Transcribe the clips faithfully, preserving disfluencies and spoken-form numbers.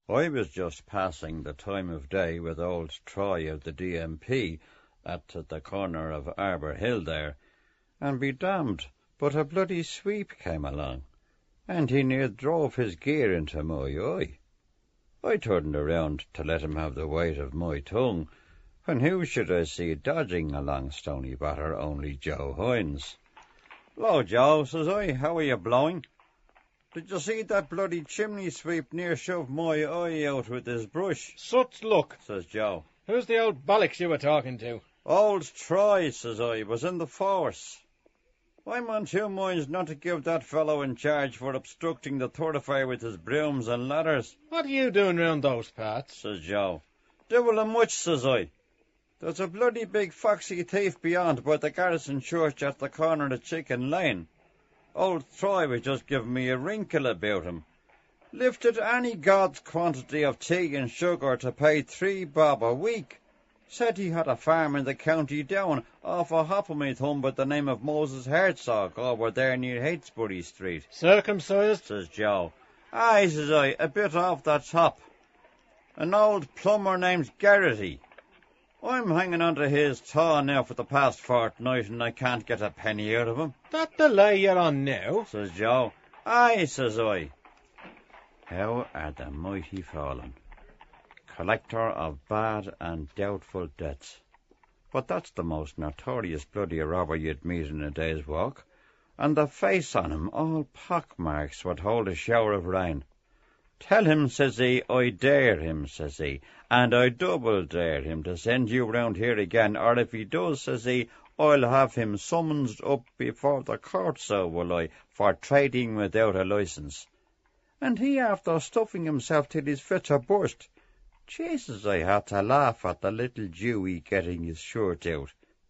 I was just passing the time of day with old Troy of the D M P at the corner of Arbour Hill there, and be damned, but a bloody sweep came along, and he near drove his gear into my eye. I turned around to let him have the weight of my tongue, when who should I see dodging along Stony Batter only Joe Hines. "Hello, Joe," says I, "how are you blowing? Did you see that bloody chimney sweep near shove my eye out with his brush?" "Such luck," says Joe. "Who's the old bollocks you were talking to?" "Old Troy," says I, "was in the force. I'm on two minds not to give that fellow in charge for obstructing the thoroughfare with his brooms and ladders." "What are you doing round those parts?" says Joe. "Devil a much," says I. "There's a bloody big foxy thief beyond by the Garrison Church at the corner of Chicken Lane. Old Troy was just giving me a wrinkle about him. Lifted any god's quantity of tea and sugar to pay three bob a week. Said he had a farm in the County Down off a hop of me thumb by the name of Moses Herzog over there near Heytesbury Street." "Circumcised?" says Joe. "Aye," says I, "a bit off the top. An old plumber named Garrity. I'm hanging on to his taw now for the past fortnight, and I can't get a penny out of him." "That the lay you're on now?" says Joe. "Aye," says I. How are the mighty fallen? Collector of bad and doubtful debts. But that's the most notorious bloody robber you'd meet in a day's walk, and the face on him all pockmarks would hold a shower of rain. "Tell him," says he, "I dare him," says he, "and I double dare him to send you round here again, or if he does," says he, "I'll have him summoned up before the court, so will I, for trading without a licence." And he after stuffing himself till he's fit to burst. Jesus, I had to laugh at the little Jewy getting his shirt out.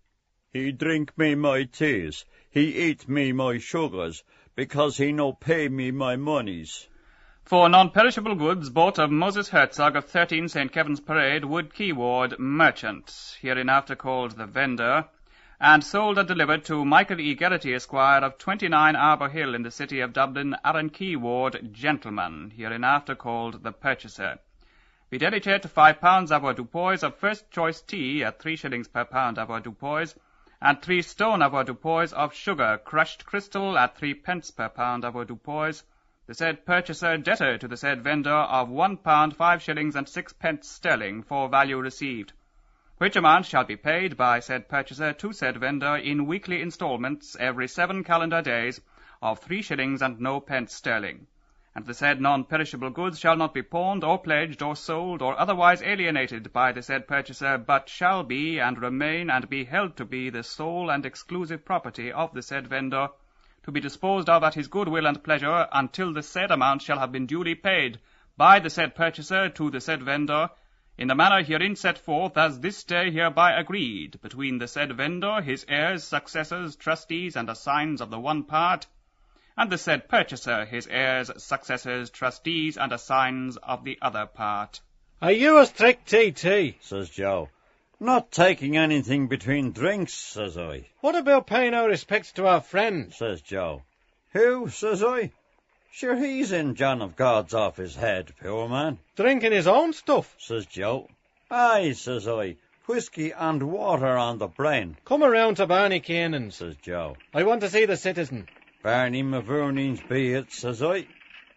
"He drink me my teas, he eat me my sugars, because he no pay me my monies." For non-perishable goods bought of Moses Herzog of thirteen Saint Kevin's Parade, Wood Quay Ward, merchant, hereinafter called the vendor, and sold and delivered to Michael E. Garrity, Esquire, of twenty-nine Arbour Hill in the city of Dublin, Arran Quay Ward, gentleman, hereinafter called the purchaser. Fidelity to five pounds avoirdupois of first choice tea at three shillings per pound avoirdupois, and three stone avoirdupois of sugar, crushed crystal, at three pence per pound avoirdupois, the said purchaser debtor to the said vendor of one pound five shillings and six pence sterling for value received, which amount shall be paid by said purchaser to said vendor in weekly instalments every seven calendar days of three shillings and no pence sterling, and the said non-perishable goods shall not be pawned or pledged or sold or otherwise alienated by the said purchaser, but shall be and remain and be held to be the sole and exclusive property of the said vendor, to be disposed of at his good will and pleasure until the said amount shall have been duly paid by the said purchaser to the said vendor, in the manner herein set forth as this day hereby agreed between the said vendor, his heirs, successors, trustees, and assigns of the one part, and the said purchaser, his heirs, successors, trustees, and assigns of the other part." "Are you a strict T T?" says Joe. "Not taking anything between drinks," says I. "What about paying our respects to our friend?" says Joe. "Who?" says I. "Sure, he's in John of God's off his head, poor man." "Drinking his own stuff?" says Joe. "Aye," says I. "Whiskey and water on the brain." "Come around to Barney Keenan's," says Joe. "I want to see the citizen." "Barney Mavourneen's be it," says I.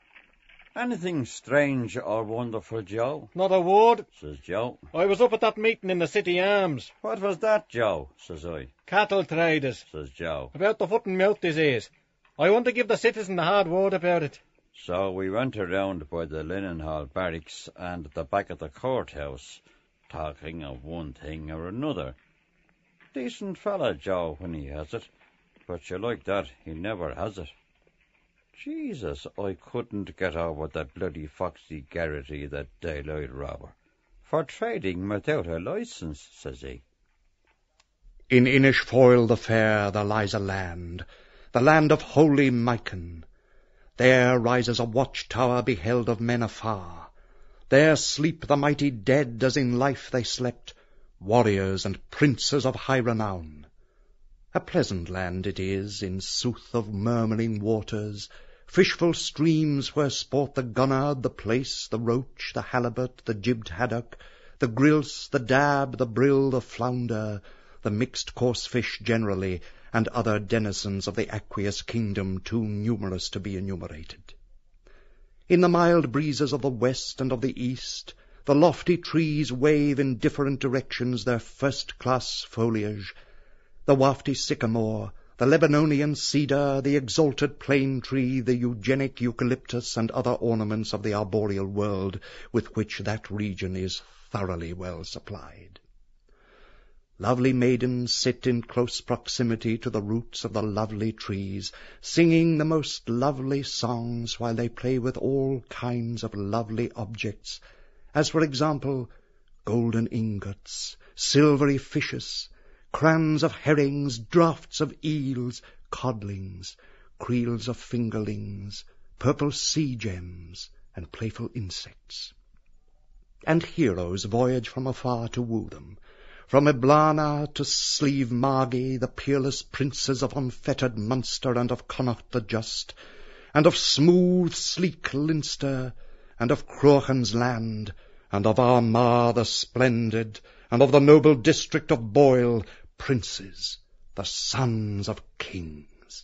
"Anything strange or wonderful, Joe?" "Not a word," says Joe. "I was up at that meeting in the City Arms." "What was that, Joe?" says I. "Cattle traders," says Joe. "about the foot and mouth disease. I want to give the citizen a hard word about it." So we went around by the Linen Hall barracks and the back of the courthouse, talking of one thing or another. Decent fella, Joe, when he has it, but you like that, he never has it. Jesus, I couldn't get over that bloody foxy Garrity, that daylight robber, for trading without a licence, says he. In Inishfoil the fair there lies a land, the land of holy Micon. There rises a watchtower beheld of men afar. There sleep the mighty dead as in life they slept, warriors and princes of high renown. A pleasant land it is, in sooth, of murmuring waters, fishful streams where sport the gunnard, the plaice, the roach, the halibut, the jibbed haddock, the grilse, the dab, the brill, the flounder, the mixed coarse fish generally, and other denizens of the aqueous kingdom too numerous to be enumerated. In the mild breezes of the west and of the east, the lofty trees wave in different directions their first-class foliage. The wafty sycamore, the Lebanonian cedar, the exalted plane tree, the eugenic eucalyptus, and other ornaments of the arboreal world with which that region is thoroughly well supplied. Lovely maidens sit in close proximity to the roots of the lovely trees, singing the most lovely songs while they play with all kinds of lovely objects, as, for example, golden ingots, silvery fishes, crans of herrings, draughts of eels, codlings, creels of fingerlings, purple sea gems, and playful insects. And heroes voyage from afar to woo them, from Eblana to Slieve Margy, the peerless princes of unfettered Munster and of Connaught the Just, and of smooth, sleek Leinster, and of Crochan's land, and of Armagh the splendid, and of the noble district of Boyle, princes, the sons of kings.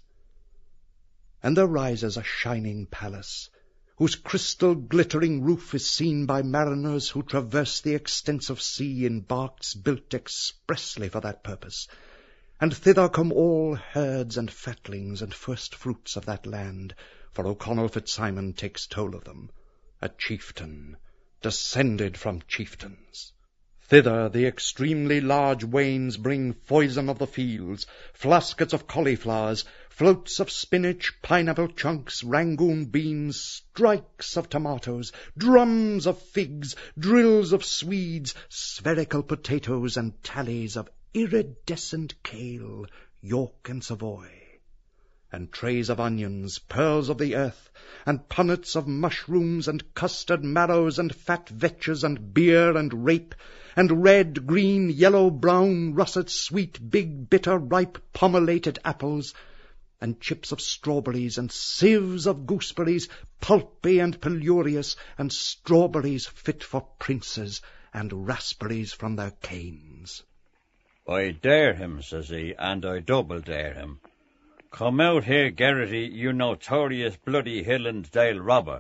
And there rises a shining palace, whose crystal glittering roof is seen by mariners who traverse the extensive sea in barks built expressly for that purpose, and thither come all herds and fatlings and first fruits of that land, for O'Connell Fitzsimon takes toll of them, a chieftain, descended from chieftains. Thither the extremely large wains bring foison of the fields, flaskets of cauliflowers, floats of spinach, pineapple chunks, Rangoon beans, strikes of tomatoes, drums of figs, drills of swedes, spherical potatoes, and tallies of iridescent kale, York and Savoy, and trays of onions, pearls of the earth, and punnets of mushrooms, and custard marrows, and fat vetches, and beer, and rape, and red, green, yellow, brown, russet, sweet, big, bitter, ripe, pommelated apples, and chips of strawberries, and sieves of gooseberries, pulpy and pelurious, and strawberries fit for princes, and raspberries from their canes. I dare him, says he, and I double dare him. Come out here, Geraghty, you notorious bloody hill and dale robber.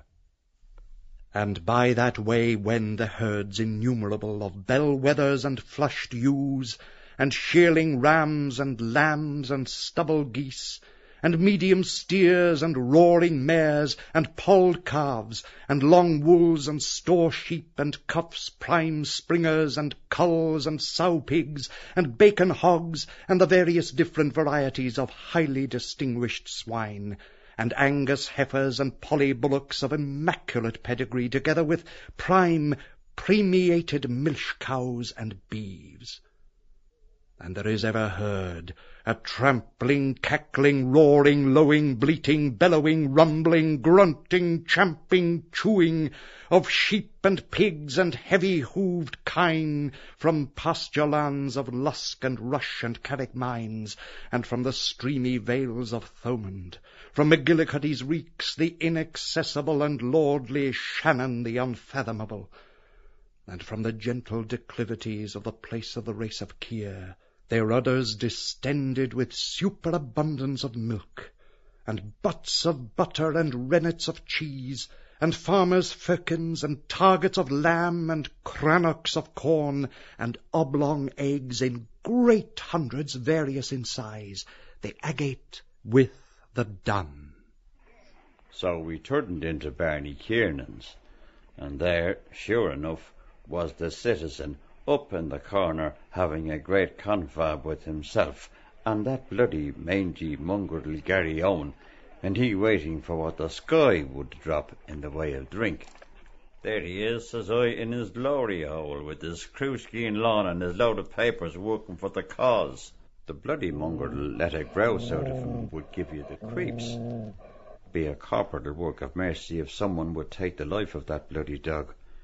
And by that way wend the herds innumerable of bell-wethers and flushed ewes, and shearling rams and lambs and stubble geese, and medium steers and roaring mares, and polled calves, and long wools and store sheep, and cuffs, prime springers, and culls, and sow pigs, and bacon hogs, and the various different varieties of highly distinguished swine, and Angus heifers and polly bullocks of immaculate pedigree, together with prime premiated milch cows and beeves. And there is ever heard a trampling, cackling, roaring, lowing, bleating, bellowing, rumbling, grunting, champing, chewing of sheep and pigs and heavy-hooved kine from pasture lands of Lusk and Rush and Carrickmines, and from the streamy vales of Thomond, from McGillicuddy's reeks the inaccessible, and lordly Shannon the unfathomable, and from the gentle declivities of the place of the race of Keir, their udders distended with superabundance of milk, and butts of butter, and rennets of cheese, and farmers' firkins, and targets of lamb, and crannocks of corn, and oblong eggs in great hundreds, various in size, the agate with the dun. So we turned into Barney Kiernan's, and there, sure enough, was the citizen up in the corner having a great confab with himself, and that bloody mangy mongrel Gary Owen, and he waiting for what the sky would drop in the way of drink. There he is, says I, in his glory hole, with his Kruski lawn and his load of papers working for the cause. The bloody mongrel let a grouse out of him would give you the creeps. Be a corporal work of mercy if someone would take the life of that bloody dog.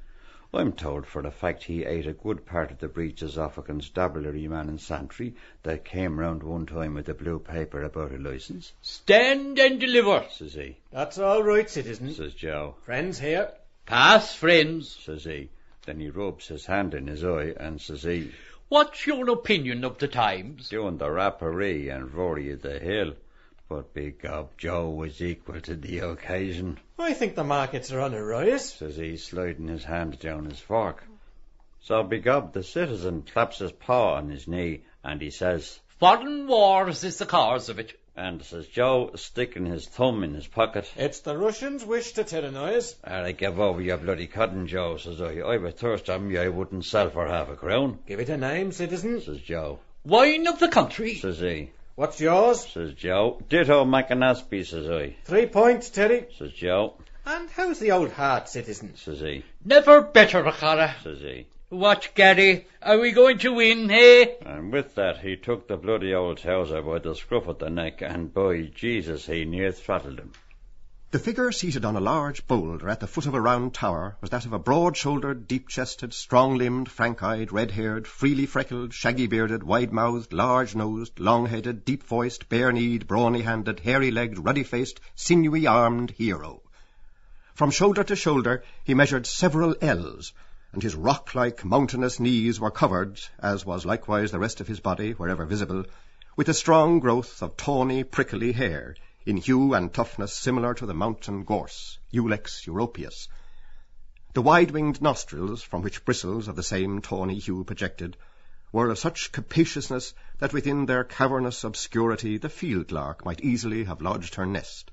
I'm told for the fact he ate a good part of the breeches off a constabulary man in Santry that came round one time with a blue paper about a licence. Stand and deliver, says he. That's all right, citizen. Says Joe. Friends here. Pass, friends. Says he. Then he rubs his hand in his eye and says he, What's your opinion of the times? doing the rapparee and Rory of the Hill. But begob Joe was equal to the occasion. I think the markets are on a rise, says he, sliding his hand down his fork. So begob the citizen claps his paw on his knee, and he says, Foreign wars is the cause of it. And says Joe, sticking his thumb in his pocket, It's the Russians' wish to tyrannise. And I give over your bloody cotton, Joe, says I. I've a thirst on me I wouldn't sell for half a crown. Give it a name, citizen. Says Joe. Wine of the country. Says he. What's yours? Says Joe. Ditto Macanaspy, says I. Three points, Terry. Says Joe. And how's the old heart, citizen? Says he. Never better, Achara. Says he. What, Gary? Are we going to win, hey? And with that he took the bloody old Towser by the scruff of the neck, and by Jesus he near throttled him. The figure seated on a large boulder at the foot of a round tower was that of a broad-shouldered, deep-chested, strong-limbed, frank-eyed, red-haired, freely freckled, shaggy-bearded, wide-mouthed, large-nosed, long-headed, deep-voiced, bare-kneed, brawny-handed, hairy-legged, ruddy-faced, sinewy-armed hero. From shoulder to shoulder he measured several ells, and his rock-like, mountainous knees were covered, as was likewise the rest of his body, wherever visible, with a strong growth of tawny, prickly hair, in hue and toughness similar to the mountain gorse, Ulex europaeus. The wide-winged nostrils, from which bristles of the same tawny hue projected, were of such capaciousness that within their cavernous obscurity the field-lark might easily have lodged her nest.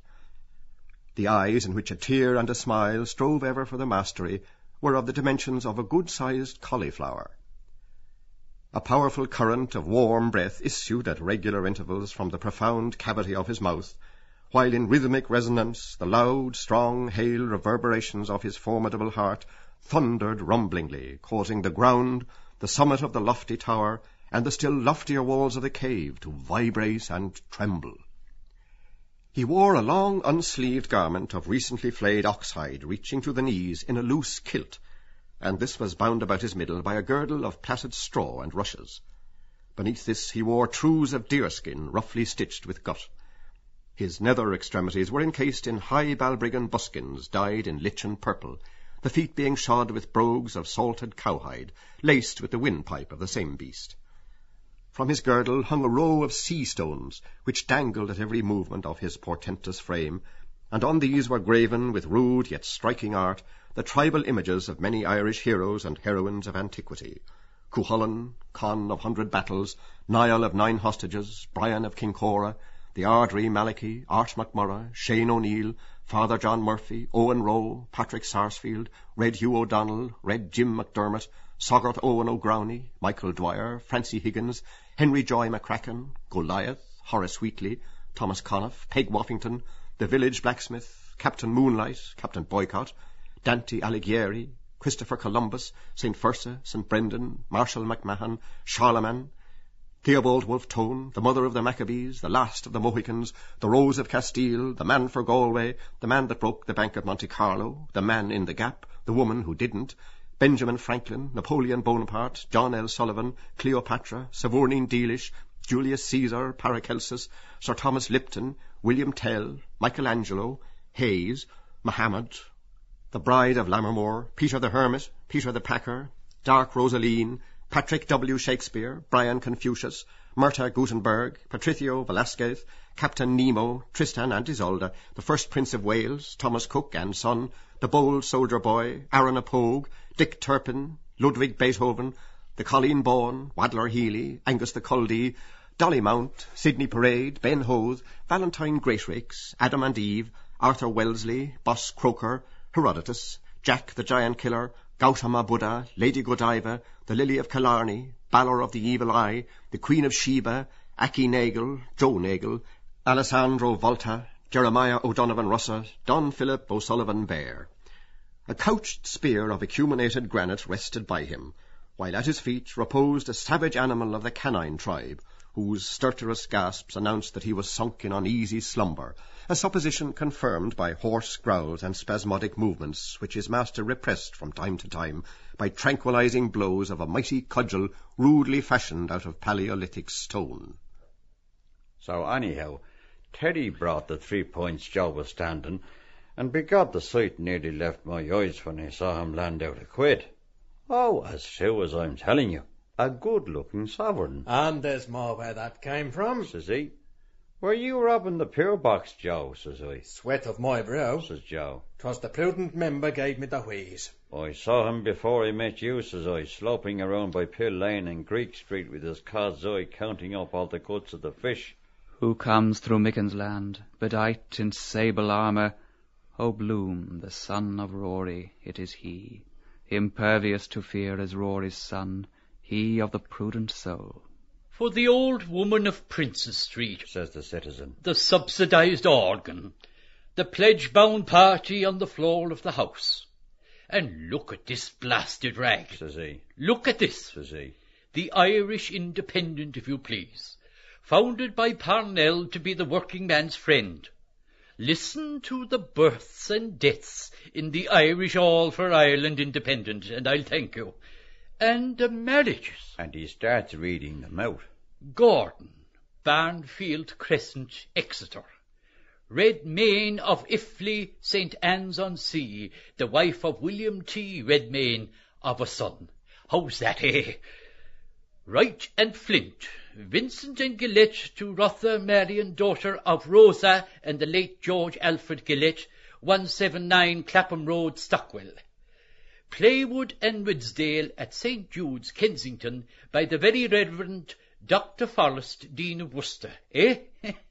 The eyes, in which a tear and a smile strove ever for the mastery, were of the dimensions of a good-sized cauliflower. A powerful current of warm breath issued at regular intervals from the profound cavity of his mouth, while in rhythmic resonance the loud, strong, hail reverberations of his formidable heart thundered rumblingly, causing the ground, the summit of the lofty tower, and the still loftier walls of the cave to vibrate and tremble. He wore a long, unsleeved garment of recently flayed oxhide reaching to the knees in a loose kilt, and this was bound about his middle by a girdle of plaited straw and rushes. Beneath this he wore trews of deerskin roughly stitched with gut. His nether extremities were encased in high Balbriggan buskins dyed in lichen purple, the feet being shod with brogues of salted cowhide, laced with the windpipe of the same beast. From his girdle hung a row of sea stones, which dangled at every movement of his portentous frame, and on these were graven with rude yet striking art the tribal images of many Irish heroes and heroines of antiquity: Cuchulainn, Conn of hundred battles, Niall of nine hostages, Brian of Kincora, the Ardrey Malachy, Art MacMurrough, Shane O'Neill, Father John Murphy, Owen Roe, Patrick Sarsfield, Red Hugh O'Donnell, Red Jim McDermott, Sogart Owen O'Growney, Michael Dwyer, Francie Higgins, Henry Joy McCracken, Goliath, Horace Wheatley, Thomas Conniff, Peg Woffington, the village blacksmith, Captain Moonlight, Captain Boycott, Dante Alighieri, Christopher Columbus, Saint Fursa, Saint Brendan, Marshal MacMahon, Charlemagne, Theobald Wolfe Tone, the mother of the Maccabees, the last of the Mohicans, the Rose of Castile, the man for Galway, the man that broke the Bank of Monte Carlo, the man in the Gap, the woman who didn't, Benjamin Franklin, Napoleon Bonaparte, John L. Sullivan, Cleopatra, Savurnine Deelish, Julius Caesar, Paracelsus, Sir Thomas Lipton, William Tell, Michelangelo, Hayes, Muhammad, the Bride of Lammermoor, Peter the Hermit, Peter the Packer, Dark Rosaline, Patrick W. Shakespeare, Brian Confucius, Murta Gutenberg, Patricio Velasquez, Captain Nemo, Tristan and Isolde, the first Prince of Wales, Thomas Cook and Son, the bold soldier boy, Aaron a Pogue, Dick Turpin, Ludwig Beethoven, the Colleen Bawn, Wadler Healy, Angus the Culdee, Dolly Mount, Sidney Parade, Ben Howth, Valentine Greatrakes, Adam and Eve, Arthur Wellesley, Boss Croker, Herodotus, Jack the Giant Killer, Gautama Buddha, Lady Godiva, the Lily of Killarney, Balor of the Evil Eye, the Queen of Sheba, Aki Nagel, Joe Nagel, Alessandro Volta, Jeremiah O'Donovan Russa, Don Philip O'Sullivan Bear. A couched spear of acuminated granite rested by him, while at his feet reposed a savage animal of the canine tribe, whose stertorous gasps announced that he was sunk in uneasy slumber, a supposition confirmed by hoarse growls and spasmodic movements which his master repressed from time to time by tranquilizing blows of a mighty cudgel rudely fashioned out of Paleolithic stone. So anyhow, Teddy brought the three points Joe was standing, and begod the sight nearly left my eyes when I saw him land out a quid. Oh, as true as I'm telling you, a good-looking sovereign. And there's more where that came from. Says he. Were you robbing the pill box, Joe? Says I. Sweat of my brow. Says Joe. 'Twas the prudent member gave me the wheeze. I saw him before I met you, says I, sloping around by Pill Lane and Greek Street with his cod's eye counting up all the guts of the fish. Who comes through Micken's land, bedight in sable armour? O Bloom, the son of Rory, it is he, impervious to fear as Rory's son, he of the prudent soul. For the old woman of Princes Street, says the citizen, the subsidized organ, the pledge-bound party on the floor of the house. And look at this blasted rag, says he. Look at this, says he. The Irish Independent, if you please, founded by Parnell to be the working man's friend. Listen to the births and deaths in the Irish All for Ireland Independent, and I'll thank you. And the marriages. And he starts reading them out. Gordon, Barnfield Crescent, Exeter. Redmayne of Iffley, Saint Anne's-on-Sea, the wife of William T. Redmayne, of a son. How's that, eh? Wright and Flint, Vincent and Gillette to Rotha Marion, daughter of Rosa and the late George Alfred Gillette, one seventy-nine Clapham Road, Stockwell. Playwood and Ridsdale at Saint Jude's, Kensington, by the very Reverend Doctor Forrest, Dean of Worcester, eh?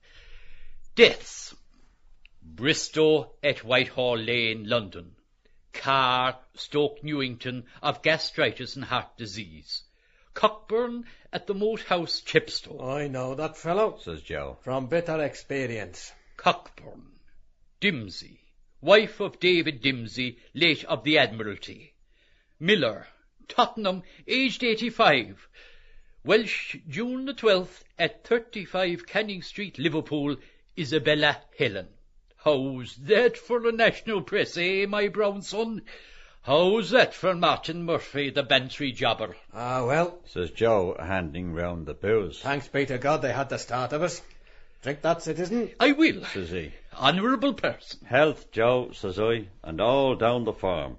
Deaths. Bristow at Whitehall Lane, London. Carr, Stoke Newington, of gastritis and heart disease. Cockburn at the Moat House, Chepstow. I know that fellow, says Joe, from bitter experience. Cockburn. Dimsey, wife of David Dimsey, late of the Admiralty. Miller, Tottenham, aged eighty-five. Welsh, June the twelfth, at thirty-five Canning Street, Liverpool, Isabella Helen. How's that for the national press, eh, my brown son? How's that for Martin Murphy, the Bantry jobber? Ah, well, says Joe, handing round the booze. Thanks be to God they had the start of us. Drink that, citizen. I will, says he. Honourable person. Health, Joe, says I, and all down the farm.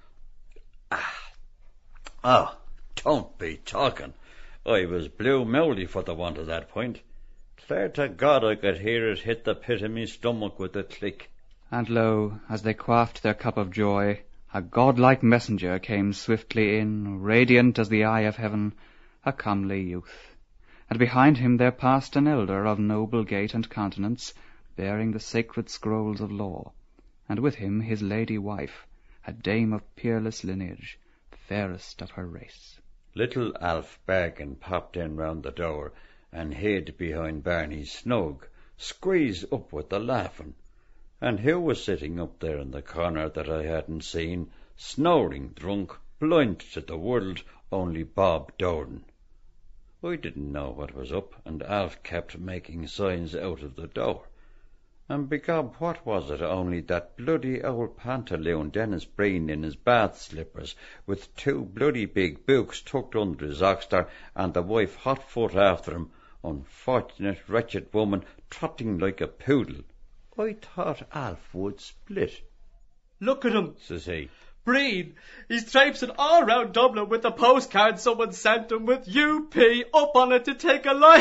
Ah, oh, don't be talking. I was blue-mouthy for the want of that point. Clear to God I could hear it hit the pit of me stomach with a click. And lo, as they quaffed their cup of joy, a godlike messenger came swiftly in, radiant as the eye of heaven, a comely youth. And behind him there passed an elder of noble gait and countenance, bearing the sacred scrolls of law, and with him his lady wife, a dame of peerless lineage, fairest of her race. Little Alf Bergen popped in round the door, and hid behind Barney's snug, squeezed up with the laughing. And who was sitting up there in the corner that I hadn't seen, snoring drunk, blind to the world, only Bob Doran. I didn't know what was up, and Alf kept making signs out of the door. And begob, what was it only that bloody old pantaloon Dennis Breen in his bath slippers, with two bloody big books tucked under his oxter, and the wife hot foot after him, unfortunate wretched woman, trotting like a poodle. I thought Alf would split. Look at him, says he. Breen, he's traipsing all round Dublin with a postcard someone sent him with U P up on it to take a lie.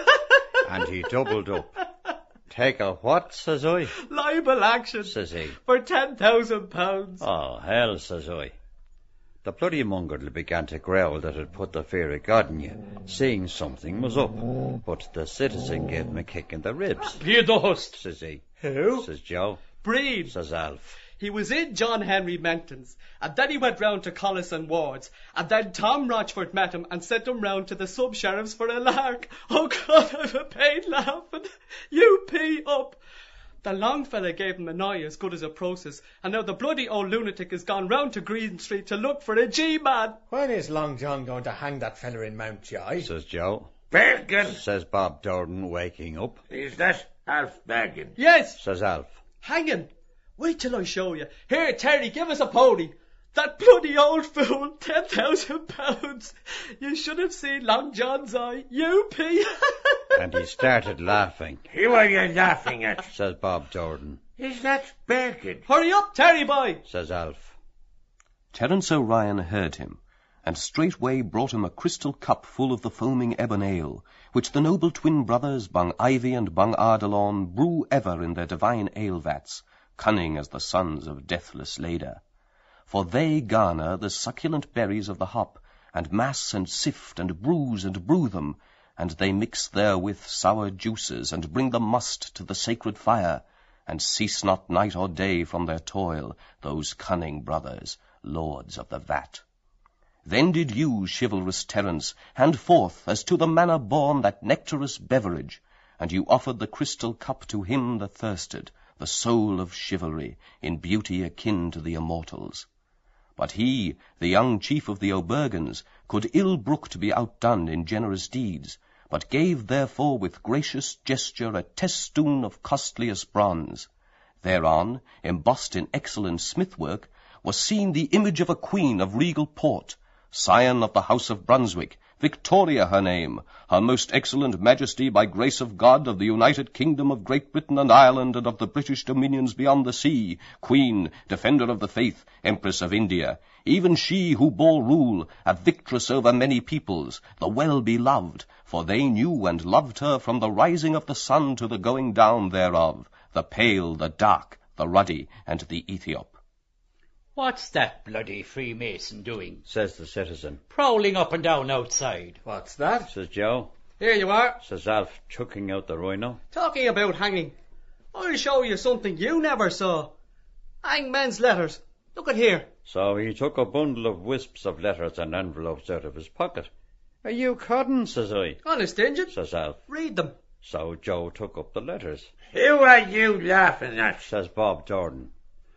And he doubled up. Take a what, says I? Libel action, says he. For ten thousand pounds. Oh, hell, says I. The bloody mongrel began to growl that it put the fear of God in you, seeing something was up. But the citizen gave him a kick in the ribs. Hear the host, says he. Who? Says Joe. Breen, says Alf. He was in John Henry Menton's, and then he went round to Collis and Ward's, and then Tom Rochford met him and sent him round to the sub-sheriffs for a lark. Oh God, I've a pain laughing. U P up. The long fella gave him an eye as good as a process, and now the bloody old lunatic has gone round to Green Street to look for a G-man. When is Long John going to hang that fella in Mountjoy? Says Joe. bacon, says Bob Doran, waking up. Is that Alf bacon? Yes, Says Alf. hanging. Wait till I show you. Here, Terry, give us a pony. That bloody old fool, ten thousand pounds. You should have seen Long John's eye. U P. And he started laughing. Who are you laughing at? Says Bob Doran. Is that bacon? Hurry up, Terry boy. Says Alf. Terence O'Ryan heard him, and straightway brought him a crystal cup full of the foaming ebon ale, which the noble twin brothers Bung Ivy and Bung Ardalon brew ever in their divine ale-vats, cunning as the sons of deathless Leda. For they garner the succulent berries of the hop, and mass and sift and bruise and brew them, and they mix therewith sour juices, and bring the must to the sacred fire, and cease not night or day from their toil, those cunning brothers, lords of the vat. Then did you, chivalrous Terence, hand forth as to the manner born that nectarous beverage, and you offered the crystal cup to him that thirsted, the soul of chivalry, in beauty akin to the immortals. But he, the young chief of the O'Bergens, could ill brook to be outdone in generous deeds, but gave therefore with gracious gesture a testoon of costliest bronze. Thereon, embossed in excellent smithwork, was seen the image of a queen of regal port, scion of the house of Brunswick, Victoria her name, her most excellent majesty by grace of God of the United Kingdom of Great Britain and Ireland and of the British dominions beyond the sea, queen, defender of the faith, empress of India, even she who bore rule, a victress over many peoples, the well-beloved, for they knew and loved her from the rising of the sun to the going down thereof, the pale, the dark, the ruddy, and the Ethiop. What's that bloody Freemason doing? Says the citizen. Prowling up and down outside. What's that? Says Joe. Here you are. Says Alf, chucking out the rhino. Talking about hanging. I'll show you something you never saw. Hangman's letters. Look at here. So he took a bundle of wisps of letters and envelopes out of his pocket. Are you codding, says I. Honest, Injun. Says Alf. Read them. So Joe took up the letters. Who are you laughing at? Says Bob Jordan.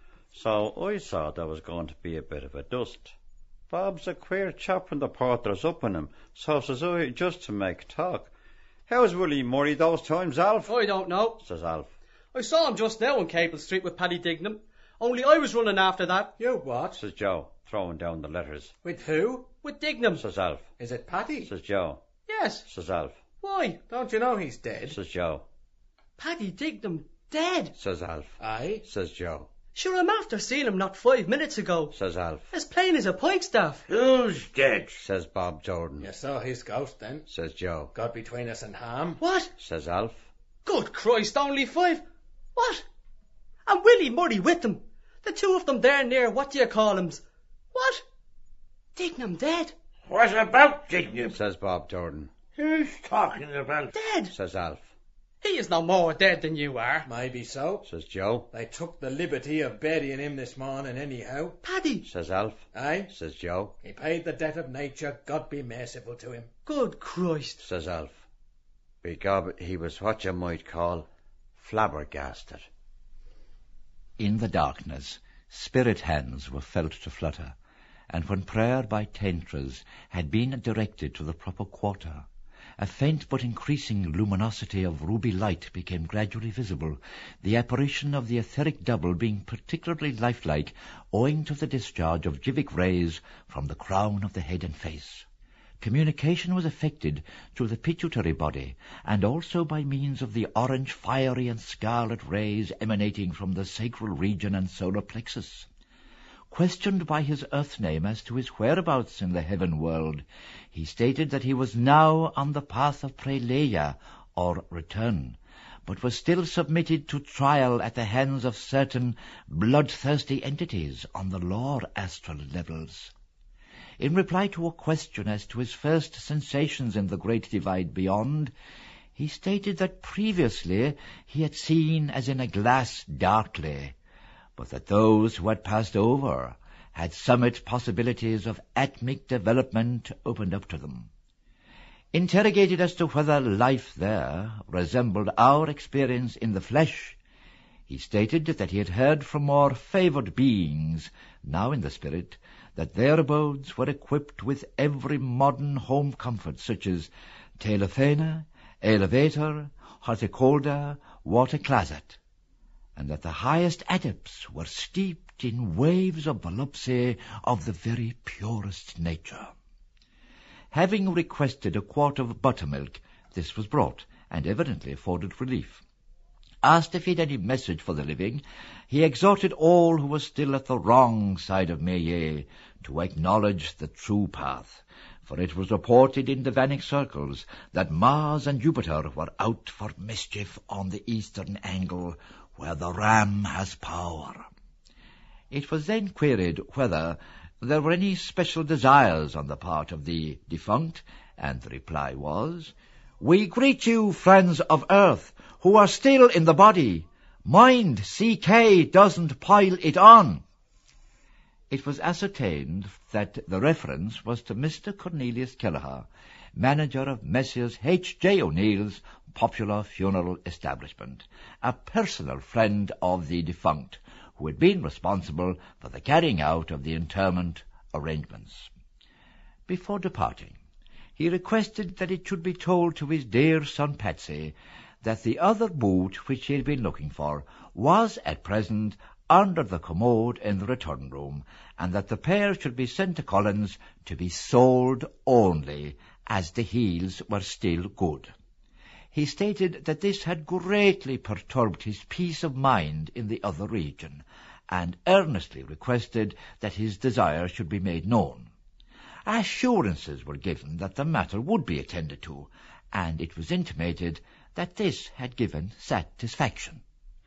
So I saw there was going to be a bit of a dust. Bob's a queer chap when the porter's up on him, so says I, just to make talk. How's Willie Murray those times, Alf? I don't know. Says Alf. I saw him just now on Cable Street with Paddy Dignam. Only I was running after that. You what? Says Joe, throwing down the letters. With who? With Dignam. Says Alf. Is it Paddy? Says Joe. Yes. Says Alf. Why? Don't you know he's dead? Says Joe. Paddy Dignam dead. Says Alf. Aye. Says Joe. Sure, I'm after seeing him not five minutes ago. Says Alf. As plain as a pikestaff. Who's dead? Says Bob Jordan. You saw his ghost then? Says Joe. God between us and harm. What? Says Alf. Good Christ, only five? What? And Willie Murray with them. The two of them there near, what do you call 'ems? What? Dignam dead? What about Dignam? Says Bob Jordan. Who's talking about? Dead? Says Alf. He is no more dead than you are. Maybe so. Says Joe. They took the liberty of burying him this morning anyhow. Paddy? Says Alf. Aye. Says Joe. He paid the debt of nature. God be merciful to him. Good Christ. Says Alf. Begob, he was what you might call flabbergasted. In the darkness, spirit hands were felt to flutter, and when prayer by Tentras had been directed to the proper quarter, a faint but increasing luminosity of ruby light became gradually visible, the apparition of the etheric double being particularly lifelike owing to the discharge of jivic rays from the crown of the head and face. Communication was effected through the pituitary body, and also by means of the orange, fiery, and scarlet rays emanating from the sacral region and solar plexus. Questioned by his earth name as to his whereabouts in the heaven world, he stated that he was now on the path of preleia, or return, but was still submitted to trial at the hands of certain bloodthirsty entities on the lower astral levels. In reply to a question as to his first sensations in the great divide beyond, he stated that previously he had seen as in a glass darkly, but that those who had passed over had summit possibilities of atmic development opened up to them. Interrogated as to whether life there resembled our experience in the flesh, he stated that he had heard from more favoured beings, now in the spirit, that their abodes were equipped with every modern home comfort, such as Tailofena, elevator, horticolda, water closet, and that the highest adepts were steeped in waves of volupcy of the very purest nature. Having requested a quart of buttermilk, this was brought, and evidently afforded relief. Asked if he'd any message for the living, he exhorted all who were still at the wrong side of Maillet to acknowledge the true path, for it was reported in the Vannic circles that Mars and Jupiter were out for mischief on the eastern angle, where the ram has power. It was then queried whether there were any special desires on the part of the defunct, and the reply was, "We greet you, friends of Earth, who are still in the body. Mind, C K doesn't pile it on." It was ascertained that the reference was to Mister Cornelius Kelleher, manager of Messrs. H J O'Neill's popular funeral establishment, a personal friend of the defunct, who had been responsible for the carrying out of the interment arrangements. Before departing, he requested that it should be told to his dear son Patsy that the other boot which he had been looking for was at present under the commode in the return room, and that the pair should be sent to Collins to be sold only, as the heels were still good. He stated that this had greatly perturbed his peace of mind in the other region, and earnestly requested that his desire should be made known. Assurances were given that the matter would be attended to, and it was intimated that this had given satisfaction.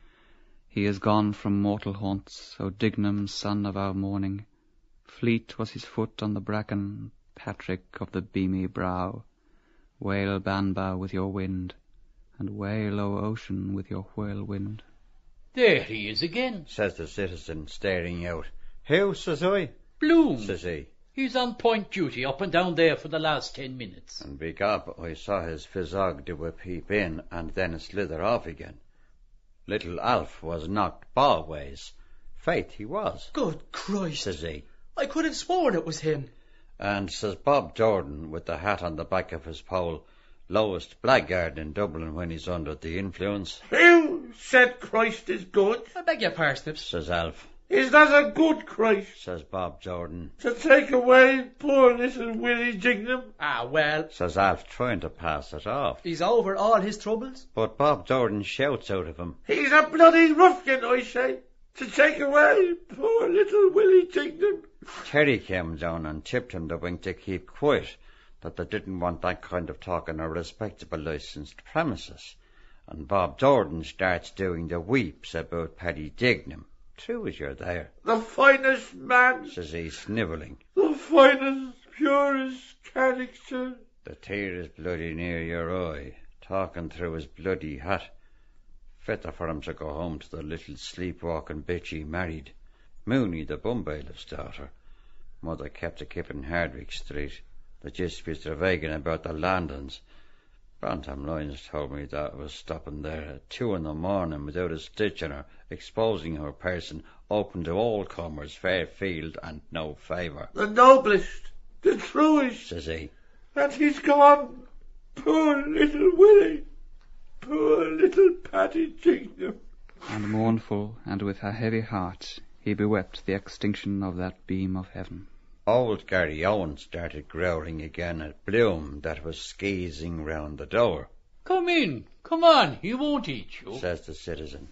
He is gone from mortal haunts, O Dignam, son of our morning. Fleet was his foot on the bracken, Patrick of the beamy brow. Wail, Banba, with your wind, and wail, O ocean, with your whirlwind. There he is again, says the citizen, staring out. Who, says I? Bloom, says he. He's on point duty up and down there for the last ten minutes. And begob, I saw his physog do a peep in, and then slither off again. Little Alf was knocked ballways. Faith, he was. Good Christ, says he. I could have sworn it was him. And says Bob Jordan, with the hat on the back of his pole, lowest blackguard in Dublin when he's under the influence. Who said Christ is good? I beg your parsnips, says Alf. Is that a good Christ? Says Bob Jordan. To take away poor little Willie Dignam? Ah, well, says Alf, trying to pass it off. He's over all his troubles. But Bob Jordan shouts out of him. He's a bloody ruffian, I say, to take away poor little Willie Dignam. Terry came down and tipped him the wink to keep quiet, that they didn't want that kind of talk on a respectable licensed premises. And Bob Jordan starts doing the weeps about Paddy Dignam. True as you're there. The finest man, says he, snivelling. The finest, purest character. The tear is bloody near your eye, talking through his bloody hat. Fitter for him to go home to the little sleepwalking bitch he married. Mooney, the bum bailiff's daughter. Mother kept a kip in Hardwick Street. The gist was ravaging about the landings. Bantam Lyons told me that was stopping there at two in the morning without a stitch in her, exposing her person, open to all comers, fair field and no favour. The noblest, the truest, says he. And he's gone. Poor little Willie. Poor little Paddy Dignam. And mournful, and with a heavy heart, he bewept the extinction of that beam of heaven. Old Gary Owen started growling again at Bloom that was skeezing round the door. Come in, come on, he won't eat you, says the citizen.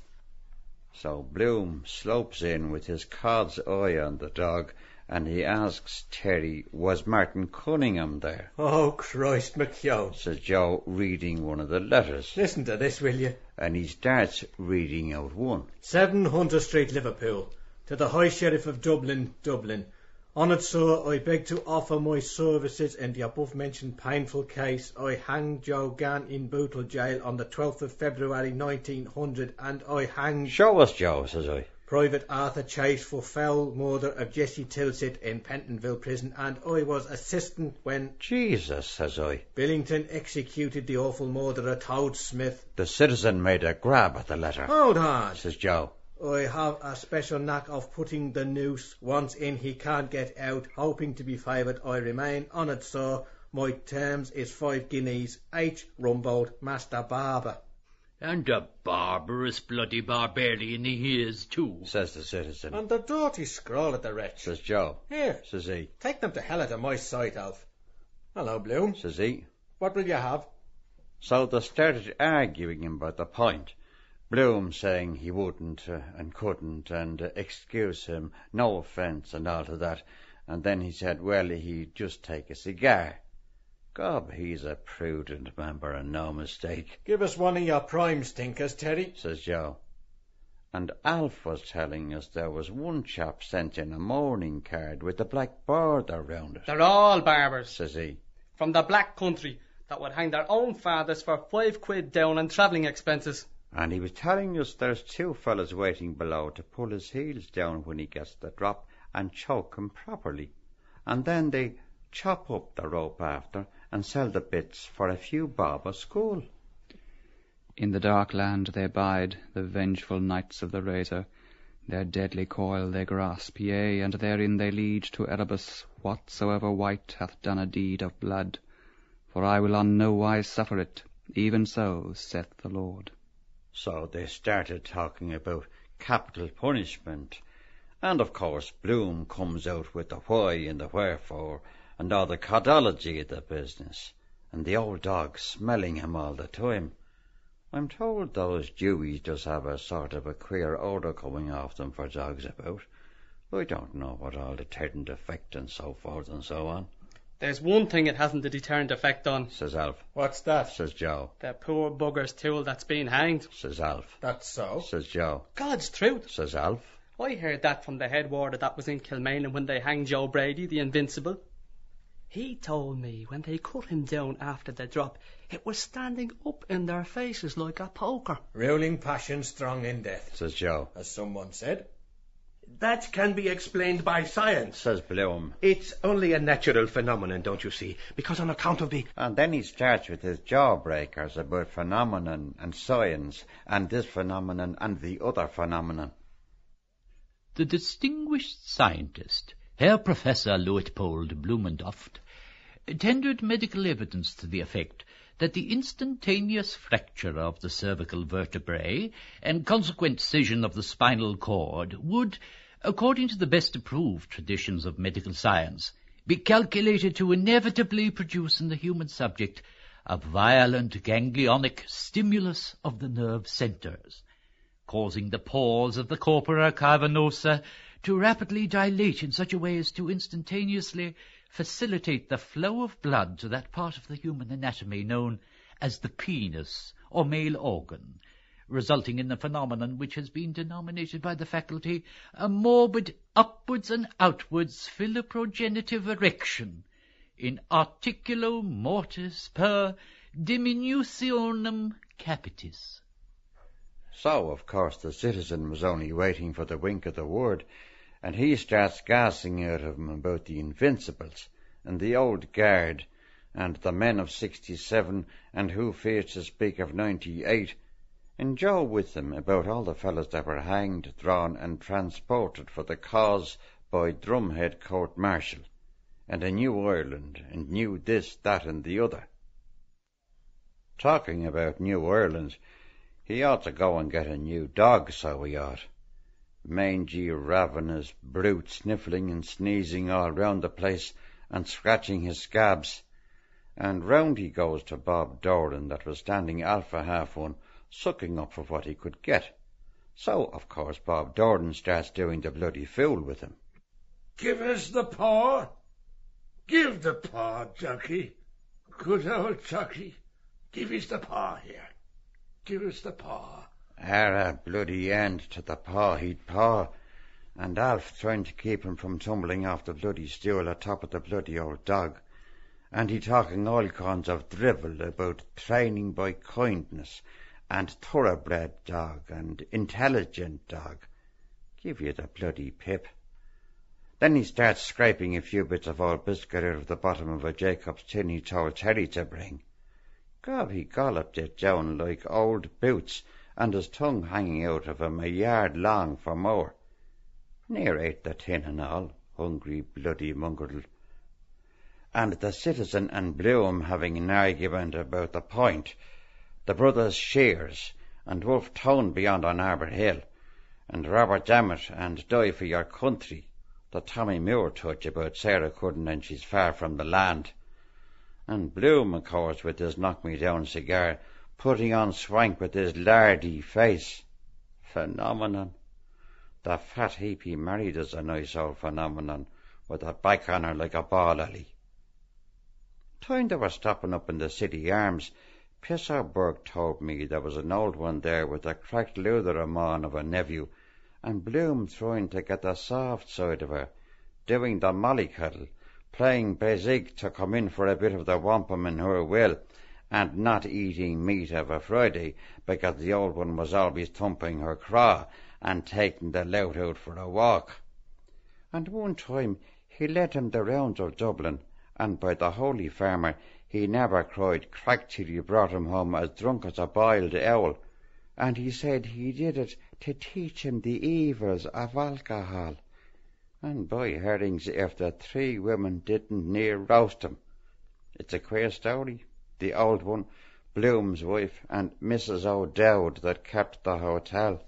So Bloom slopes in with his cod's eye on the dog, and he asks Terry, was Martin Cunningham there? Oh, Christ, McHugh, says Joe, reading one of the letters. Listen to this, will you? And he starts reading out one. seven Hunter Street, Liverpool. To the High Sheriff of Dublin, Dublin. Honoured sir, I beg to offer my services in the above-mentioned painful case. I hanged Joe Gann in Bootle Jail on the twelfth of February nineteen hundred, and I hanged... Show us, Joe, says I. Private Arthur Chase for foul murder of Jesse Tilsit in Pentonville Prison, and I was assistant when... Jesus, says I. Billington executed the awful murderer Toad Smith. The citizen made a grab at the letter. Hold on, says Joe. I have a special knack of putting the noose. Once in, he can't get out. Hoping to be favoured, I remain, honoured sir, My terms is five guineas. H. Rumbold, Master Barber. And a barbarous bloody barbarian he is, too, says the citizen. And the dirty scroll of the wretch, says Joe. Here, says he. Take them to hell out of my sight, Alf. Hello, Bloom, says he. What will you have? So they started arguing about the point. Bloom saying he wouldn't uh, and couldn't and uh, excuse him, no offence and all of that. And then he said, well, he'd just take a cigar. Gob, he's a prudent member and no mistake. Give us one of your prime stinkers, Terry, says Joe. And Alf was telling us there was one chap sent in a mourning card with a black border round it. They're all barbers, says he. From the Black Country, that would hang their own fathers for five quid down on travelling expenses. And he was telling us there's two fellas waiting below to pull his heels down when he gets the drop and choke him properly. And then they chop up the rope after and sell the bits for a few bob a school. In the dark land they bide, the vengeful knights of the razor. Their deadly coil they grasp, yea, and therein they lead to Erebus whatsoever wight hath done a deed of blood. For I will on no wise suffer it, even so saith the Lord. So they started talking about capital punishment, and of course Bloom comes out with the why and the wherefore, and all the codology of the business, and the old dog smelling him all the time. I'm told those Jewies does have a sort of a queer odour coming off them for dogs about. I don't know what all the deterrent effect and so forth and so on. There's one thing it hasn't a deterrent effect on, says Alf. What's that? Says Joe. The poor bugger's tool that's been hanged, says Alf. That's so, says Joe. God's truth, says Alf. I heard that from the head warder that was in Kilmainham when they hanged Joe Brady, the Invincible. He told me when they cut him down after the drop, it was standing up in their faces like a poker. Ruling passion strong in death, says Joe. As someone said. That can be explained by science, says Bloom. It's only a natural phenomenon, don't you see? Because on account of the... And then he starts with his jawbreakers about phenomenon and science, and this phenomenon and the other phenomenon. The distinguished scientist, Herr Professor Luitpold Blumentoft, tendered medical evidence to the effect that the instantaneous fracture of the cervical vertebrae and consequent scission of the spinal cord would, according to the best approved traditions of medical science, be calculated to inevitably produce in the human subject a violent ganglionic stimulus of the nerve centres, causing the pores of the corpora cavernosa to rapidly dilate in such a way as to instantaneously facilitate the flow of blood to that part of the human anatomy known as the penis or male organ, resulting in the phenomenon which has been denominated by the faculty a morbid upwards and outwards philoprogenitive erection in articulo mortis per diminutionem capitis. So, of course, the citizen was only waiting for the wink of the word, and he starts gassing out of him about the Invincibles, and the old guard, and the men of sixty-seven, and who fears to speak of ninety-eight, and Joe with them about all the fellows that were hanged, drawn, and transported for the cause by Drumhead Court-Martial, and a New Ireland, and New this, that, and the other. Talking about New Ireland, he ought to go and get a new dog, so he ought. Mangy, ravenous brute, sniffling and sneezing all round the place and scratching his scabs. And round he goes to Bob Doran, that was standing alpha half one, sucking up for what he could get. So, of course, Bob Doran starts doing the bloody fool with him. Give us the paw. Give the paw, Chucky. Good old Chucky. Give us the paw here. Give us the paw. Are a bloody end to the paw he'd paw, and Alf trying to keep him from tumbling off the bloody stool atop of the bloody old dog, and he talking all kinds of drivel about training by kindness, and thoroughbred dog, and intelligent dog. Give you the bloody pip. Then he starts scraping a few bits of old biscuit out of the bottom of a Jacob's tin he told Terry to bring. God, he golloped it down like old boots, and his tongue hanging out of him a yard long for more. Near ate the tin and all, hungry bloody mongrel. and the citizen and Bloom having an argument about the point, the brothers Shears and Wolfe Tone beyond on Arbour Hill, and Robert Dammit and Die for Your Country, the Tommy Moore touch about Sarah couldn't and she's far from the land, and Bloom, of course, with his knock-me-down cigar, putting on swank with his lardy face. Phenomenon. The fat heap he married is a nice old phenomenon, with a back on her like a ball alley. Time they were stopping up in the City Arms, Pisserburg told me there was an old one there with a cracked Luther-a-mon of a nephew, and Bloom trying to get the soft side of her, doing the mollycoddle, playing Bezig to come in for a bit of the wampum in her will, and not eating meat of a Friday, because the old one was always thumping her craw and taking the lout out for a walk. And one time he led him the rounds of Dublin, and by the Holy Farmer he never cried crack till you brought him home as drunk as a boiled owl, and he said he did it to teach him the evils of alcohol. And by herrings, if the three women didn't near roast him. It's a queer story, the old one, Bloom's wife, and Missus O'Dowd that kept the hotel.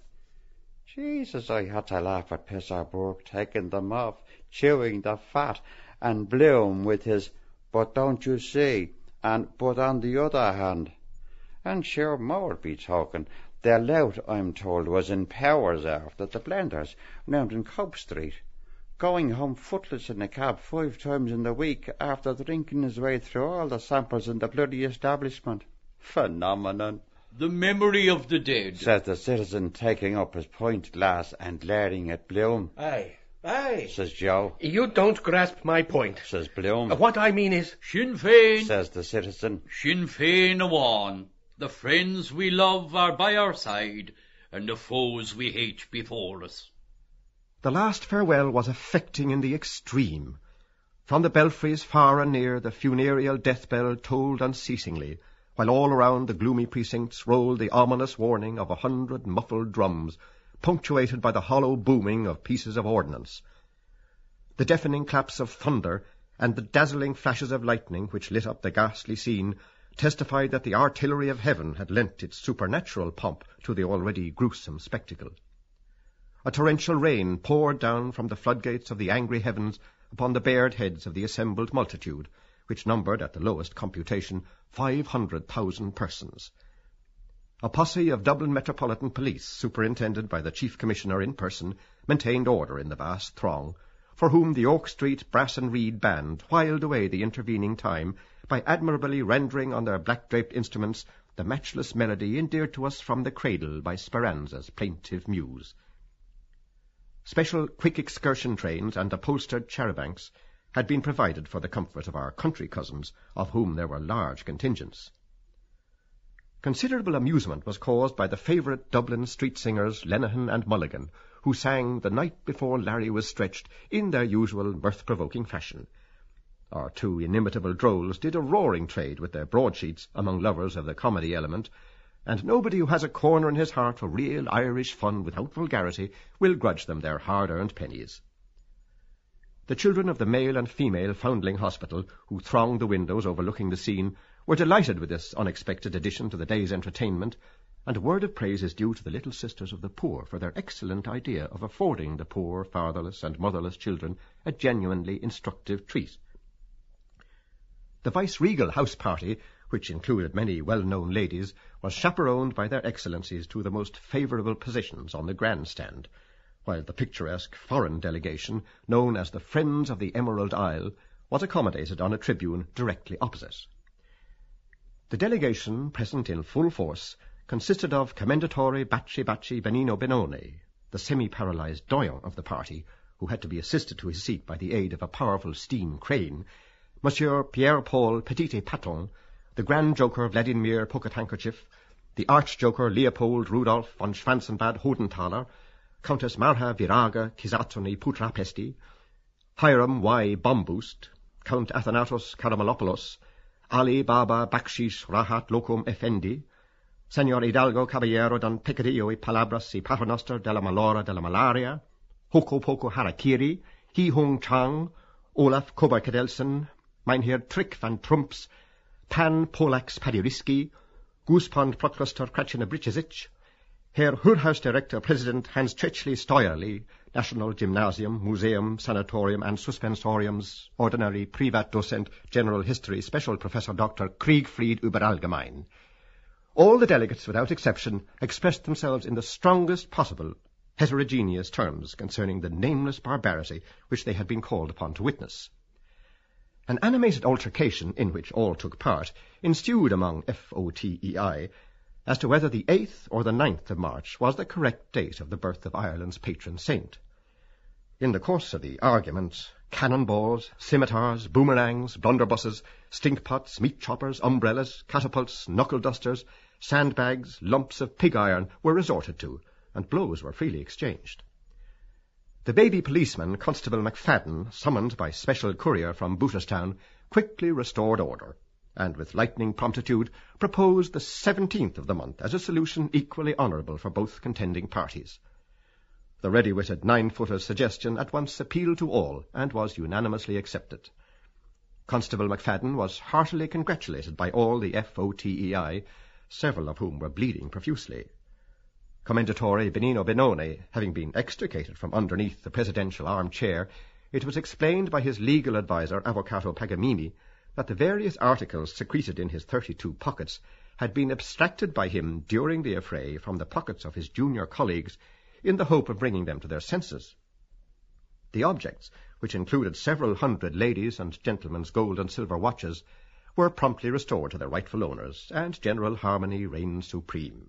Jesus, I had to laugh at Pisserburg taking them off, chewing the fat, and Bloom with his "but don't you see," and "but on the other hand." And sure more be talking, the lout, I'm told, was in Powers after the Blenders, round in Cope Street, going home footless in a cab five times in the week after drinking his way through all the samples in the bloody establishment. Phenomenon. The memory of the dead, says the citizen, taking up his pint glass and glaring at Bloom. Aye, aye, says Joe. You don't grasp my point, says Bloom. Uh, what I mean is... Sinn Féin, says the citizen. Sinn Féin awan. The friends we love are by our side, and the foes we hate before us. The last farewell was affecting in the extreme. From the belfries far and near, the funereal death bell tolled unceasingly, while all around the gloomy precincts rolled the ominous warning of a hundred muffled drums, punctuated by the hollow booming of pieces of ordnance. The deafening claps of thunder and the dazzling flashes of lightning which lit up the ghastly scene testified that the artillery of heaven had lent its supernatural pomp to the already gruesome spectacle. A torrential rain poured down from the floodgates of the angry heavens upon the bared heads of the assembled multitude, which numbered at the lowest computation five hundred thousand persons. A posse of Dublin Metropolitan Police, superintended by the Chief Commissioner in person, maintained order in the vast throng, for whom the Oak Street Brass and Reed Band whiled away the intervening time by admirably rendering on their black-draped instruments the matchless melody endeared to us from the cradle by Speranza's plaintive muse. Special quick excursion trains and upholstered charabancs had been provided for the comfort of our country cousins, of whom there were large contingents. Considerable amusement was caused by the favourite Dublin street singers Lenihan and Mulligan, who sang The Night Before Larry Was Stretched in their usual mirth-provoking fashion. Our two inimitable drolls did a roaring trade with their broadsheets among lovers of the comedy element, and nobody who has a corner in his heart for real Irish fun without vulgarity will grudge them their hard-earned pennies. The children of the male and female Foundling Hospital, who thronged the windows overlooking the scene, were delighted with this unexpected addition to the day's entertainment, and a word of praise is due to the Little Sisters of the Poor for their excellent idea of affording the poor, fatherless and motherless children a genuinely instructive treat. The vice-regal house party, which included many well-known ladies, was chaperoned by their excellencies to the most favourable positions on the grandstand, while the picturesque foreign delegation, known as the Friends of the Emerald Isle, was accommodated on a tribune directly opposite. The delegation, present in full force, consisted of Commendatore Bacci Bacci Benino Benone, the semi-paralyzed doyen of the party, who had to be assisted to his seat by the aid of a powerful steam crane, Monsieur Pierre-Paul Petite-Paton, the Grand Joker Vladimir Pocket-Handkerchief, the Arch-Joker Leopold Rudolf von Schwanzenbad Hodenthaler, Countess Marha Viraga Kisatoni Putrapesti, Hiram Y. Bomboost, Count Athanatos Karamalopoulos, Ali Baba Bakshish Rahat Locum Effendi, Senor Hidalgo Caballero don Pecadillo y Palabras y Paternoster de la Malora de la Malaria, Hoko Poko Harakiri, He Hung Chang, Olaf Koberkadelsen, Mynheer Trick van Trumps, Pan Polax Padiriski, Goospond Prokruster Kratchina Brichesic, Herr Hurhausdirektor President Hans Tschechli Steuerli, National Gymnasium, Museum, Sanatorium and Suspensoriums, Ordinary Privat Docent, General History, Special Professor Doctor Kriegfried Überallgemein. All the delegates, without exception, expressed themselves in the strongest possible heterogeneous terms concerning the nameless barbarity which they had been called upon to witness. An animated altercation, in which all took part, ensued among F O T E I as to whether the eighth or the ninth of March was the correct date of the birth of Ireland's patron saint. In the course of the argument, cannonballs, scimitars, boomerangs, blunderbusses, stinkpots, meat choppers, umbrellas, catapults, knuckle-dusters, sandbags, lumps of pig iron were resorted to, and blows were freely exchanged. The baby policeman, Constable McFadden, summoned by special courier from Booterstown, quickly restored order, and with lightning promptitude proposed the seventeenth of the month as a solution equally honourable for both contending parties. The ready-witted nine-footer's suggestion at once appealed to all, and was unanimously accepted. Constable McFadden was heartily congratulated by all the F O T E I, several of whom were bleeding profusely. Commendatore Benino Benone having been extricated from underneath the presidential armchair, it was explained by his legal adviser, Avvocato Pagamimi, that the various articles secreted in his thirty-two pockets had been abstracted by him during the affray from the pockets of his junior colleagues in the hope of bringing them to their senses. The objects, which included several hundred ladies' and gentlemen's gold and silver watches, were promptly restored to their rightful owners, and general harmony reigned supreme.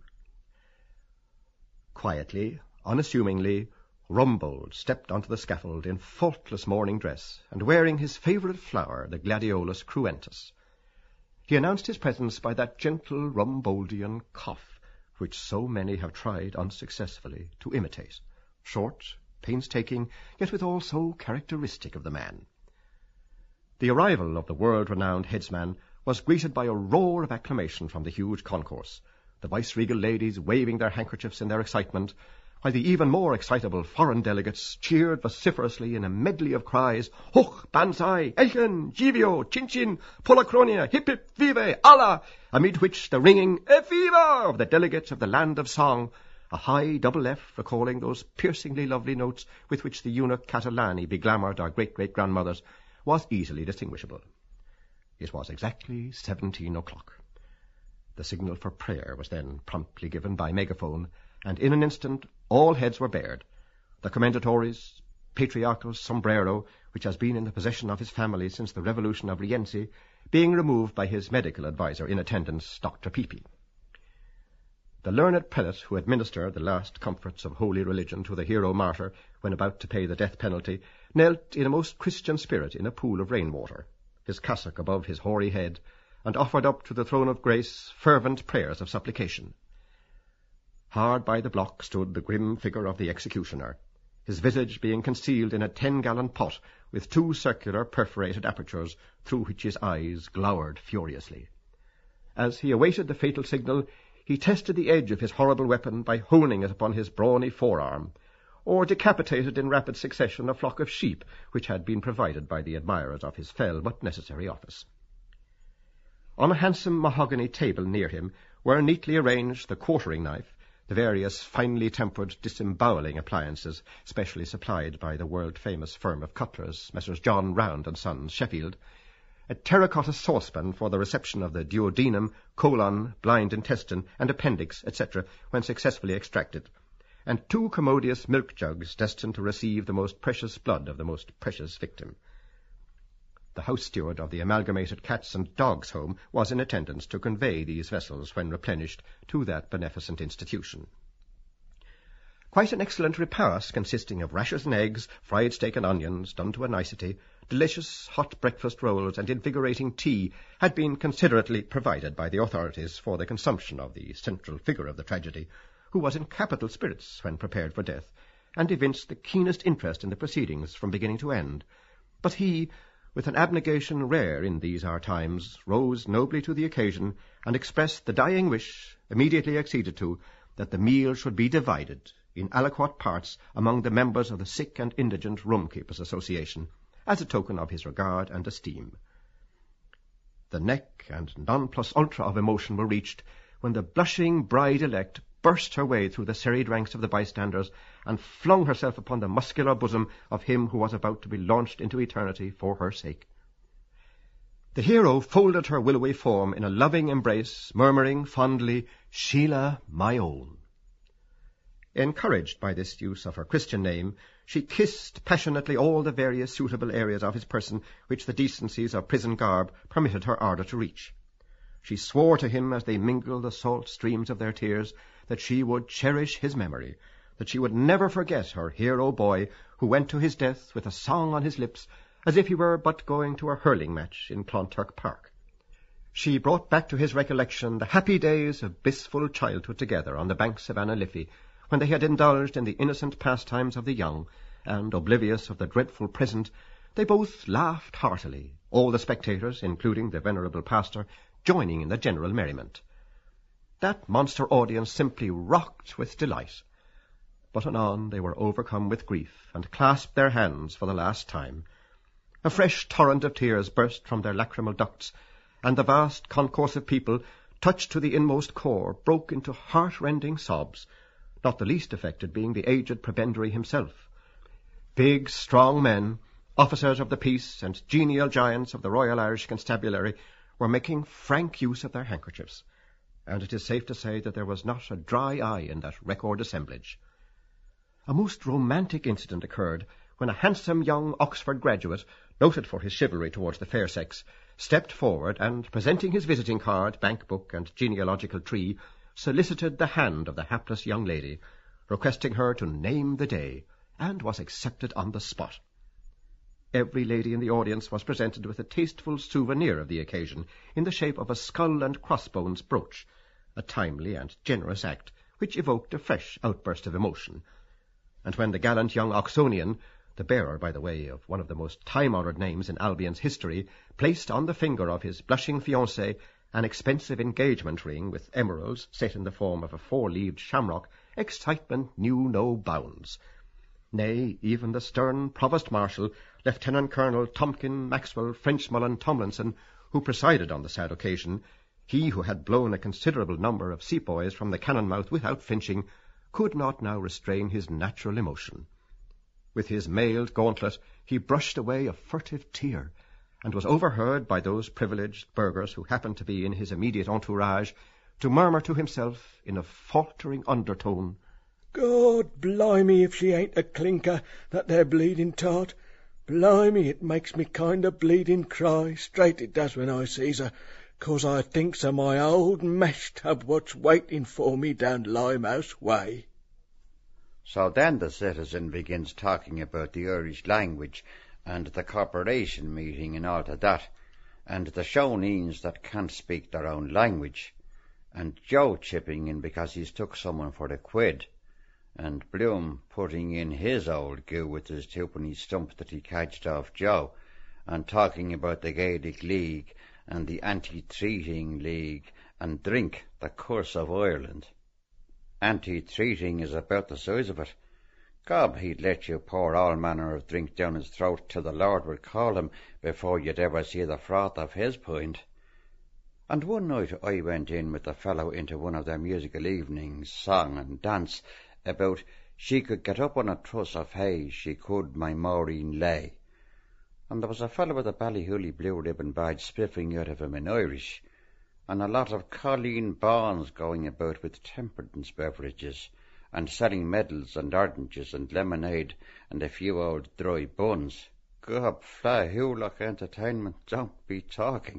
Quietly, unassumingly, Rumbold stepped onto the scaffold in faultless morning dress, and wearing his favourite flower, the Gladiolus cruentus. He announced his presence by that gentle Rumboldian cough, which so many have tried unsuccessfully to imitate, short, painstaking, yet withal so characteristic of the man. The arrival of the world-renowned headsman was greeted by a roar of acclamation from the huge concourse, the viceregal ladies waving their handkerchiefs in their excitement, while the even more excitable foreign delegates cheered vociferously in a medley of cries, Hoch, Banzai, Elchen, Givio, Chinchin, Polacronia, Hip Hip, Vive, Allah, amid which the ringing Effiva of the delegates of the land of song, a high double F recalling those piercingly lovely notes with which the eunuch Catalani beglamoured our great-great-grandmothers, was easily distinguishable. It was exactly seventeen o'clock. The signal for prayer was then promptly given by megaphone, and in an instant all heads were bared. The commendatore's patriarchal sombrero, which has been in the possession of his family since the revolution of Rienzi, being removed by his medical adviser in attendance, Doctor Peepy. The learned prelate who administered the last comforts of holy religion to the hero-martyr when about to pay the death penalty knelt in a most Christian spirit in a pool of rainwater, his cassock above his hoary head, and offered up to the throne of grace fervent prayers of supplication. Hard by the block stood the grim figure of the executioner, his visage being concealed in a ten-gallon pot with two circular perforated apertures through which his eyes glowered furiously. As he awaited the fatal signal, he tested the edge of his horrible weapon by honing it upon his brawny forearm, or decapitated in rapid succession a flock of sheep which had been provided by the admirers of his fell but necessary office. On a handsome mahogany table near him were neatly arranged the quartering knife, the various finely tempered disemboweling appliances specially supplied by the world-famous firm of cutlers, Messrs. John Round and Sons, Sheffield, a terracotta saucepan for the reception of the duodenum, colon, blind intestine, and appendix, et cetera, when successfully extracted, and two commodious milk jugs destined to receive the most precious blood of the most precious victim. The house steward of the Amalgamated Cats and Dogs Home was in attendance to convey these vessels, when replenished, to that beneficent institution. Quite an excellent repast, consisting of rashers and eggs, fried steak and onions, done to a nicety, delicious hot breakfast rolls, and invigorating tea, had been considerately provided by the authorities for the consumption of the central figure of the tragedy, who was in capital spirits when prepared for death, and evinced the keenest interest in the proceedings from beginning to end. But he, with an abnegation rare in these our times, rose nobly to the occasion, and expressed the dying wish, immediately acceded to, that the meal should be divided in aliquot parts among the members of the Sick and Indigent Room-Keepers' Association, as a token of his regard and esteem. The neck and non plus ultra of emotion were reached when the blushing bride-elect burst her way through the serried ranks of the bystanders and flung herself upon the muscular bosom of him who was about to be launched into eternity for her sake. The hero folded her willowy form in a loving embrace, murmuring fondly, "Sheila, my own." Encouraged by this use of her Christian name, she kissed passionately all the various suitable areas of his person which the decencies of prison garb permitted her ardour to reach. She swore to him as they mingled the salt streams of their tears that she would cherish his memory, that she would never forget her hero boy who went to his death with a song on his lips as if he were but going to a hurling match in Clonturk Park. She brought back to his recollection the happy days of blissful childhood together on the banks of Anna Liffey, when they had indulged in the innocent pastimes of the young, and, oblivious of the dreadful present, they both laughed heartily, all the spectators, including the venerable pastor, joining in the general merriment. That monster audience simply rocked with delight. But anon they were overcome with grief, and clasped their hands for the last time. A fresh torrent of tears burst from their lachrymal ducts, and the vast concourse of people, touched to the inmost core, broke into heart-rending sobs, not the least affected being the aged prebendary himself. Big, strong men, officers of the peace and genial giants of the Royal Irish Constabulary, were making frank use of their handkerchiefs, and it is safe to say that there was not a dry eye in that record assemblage. A most romantic incident occurred when a handsome young Oxford graduate, noted for his chivalry towards the fair sex, stepped forward and, presenting his visiting card, bank book, and genealogical tree, solicited the hand of the hapless young lady, requesting her to name the day, and was accepted on the spot. Every lady in the audience was presented with a tasteful souvenir of the occasion in the shape of a skull and crossbones brooch, a timely and generous act which evoked a fresh outburst of emotion. And when the gallant young Oxonian, the bearer, by the way, of one of the most time-honoured names in Albion's history, placed on the finger of his blushing fiancée an expensive engagement ring with emeralds set in the form of a four-leaved shamrock, excitement knew no bounds. Nay, even the stern Provost-Marshal, Lieutenant Colonel Tomkin Maxwell Frenchmullen Tomlinson, who presided on the sad occasion, he who had blown a considerable number of sepoys from the cannon mouth without flinching, could not now restrain his natural emotion. With his mailed gauntlet he brushed away a furtive tear, and was overheard by those privileged burghers who happened to be in his immediate entourage to murmur to himself in a faltering undertone, "God blimey if she ain't a clinker, that there bleeding tart. Blimey, it makes me kind of bleeding cry, straight it does when I sees her, 'cause I thinks of my old mesh tub what's waiting for me down Limehouse way." So then the citizen begins talking about the Irish language and the corporation meeting and all to that, and the Shawnees that can't speak their own language, and Joe chipping in because he's took someone for the quid, and Bloom putting in his old goo with his twopenny stump that he catched off Joe, and talking about the Gaelic League and the Anti-Treating League, and drink, the curse of Ireland. Anti-treating is about the size of it. Gob, he'd let you pour all manner of drink down his throat till the Lord would call him before you'd ever see the froth of his pint. And one night I went in with the fellow into one of their musical evenings, song and dance, about she could get up on a truss of hay, she could, my Maureen lay. And there was a fellow with a ballyhooly blue ribbon badge spiffing out of him in Irish, and a lot of Colleen Bonds going about with temperance beverages, and selling medals and oranges and lemonade and a few old dry buns. Gob, fly, Hewlock entertainment, don't be talking.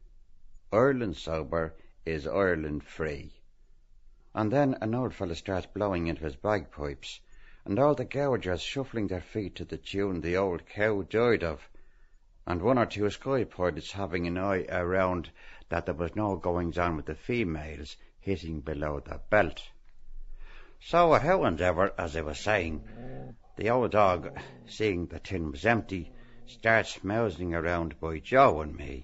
Ireland sober is Ireland free. And then an old fellow starts blowing into his bagpipes, and all the gougers shuffling their feet to the tune the old cow died of, and one or two sky pilots having an eye around that there was no goings on with the females hitting below the belt. So, however, as I was saying, the old dog, seeing the tin was empty, starts mousing around by Joe and me.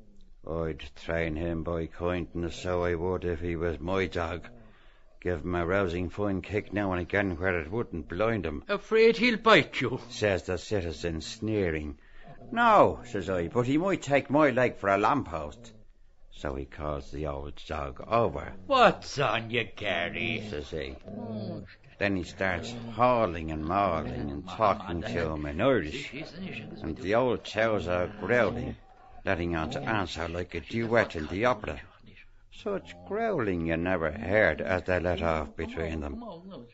I'd train him by kindness, so I would if he was my dog. Give him a rousing fine kick now and again where it wouldn't blind him. Afraid he'll bite you, says the citizen, sneering, No, says I, but he might take my leg for a lamppost. So he calls the old dog over. What's on you, Gary? Says he. Then he starts hauling and mauling and talking to him in Irish. And the old cows are growling, letting on to answer like a duet in the opera. Such growling you never heard as they let off between them.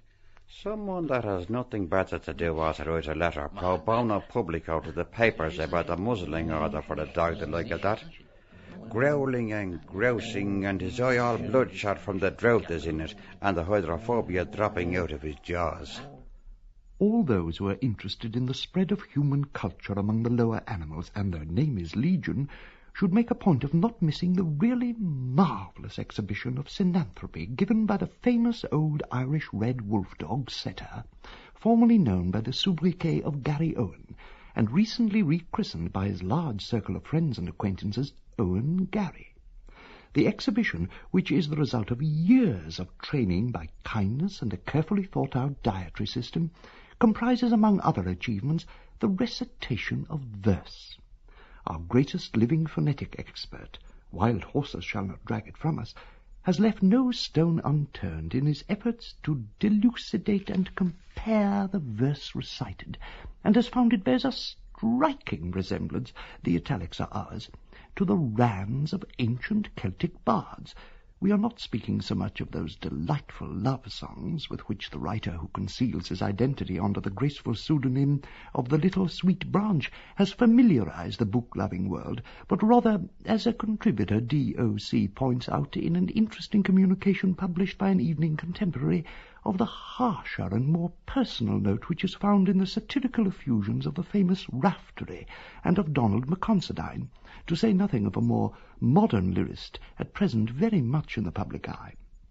Someone that has nothing better to do ought to write a letter pro bono publico to the papers about the muzzling order for a dog the like of that. Growling and grousing, and his eye all bloodshot from the drought is in it, and the hydrophobia dropping out of his jaws. All those who are interested in the spread of human culture among the lower animals, and their name is legion, should make a point of not missing the really marvellous exhibition of synanthropy given by the famous old Irish red wolf dog setter, formerly known by the sobriquet of Gary Owen, and recently rechristened by his large circle of friends and acquaintances Owen Gary. The exhibition, which is the result of years of training by kindness and a carefully thought-out dietary system, comprises, among other achievements, the recitation of verse. Our greatest living phonetic expert, wild horses shall not drag it from us, has left no stone unturned in his efforts to delucidate and compare the verse recited, and has found it bears a striking resemblance, the italics are ours, to the ranns of ancient Celtic bards. We are not speaking so much of those delightful love songs with which the writer who conceals his identity under the graceful pseudonym of the Little Sweet Branch has familiarized the book-loving world, but rather, as a contributor D O C points out in an interesting communication published by an evening contemporary, of the harsher and more personal note which is found in the satirical effusions of the famous Raftery and of Donald McConsidine, to say nothing of a more modern lyrist, at present very much in the public eye.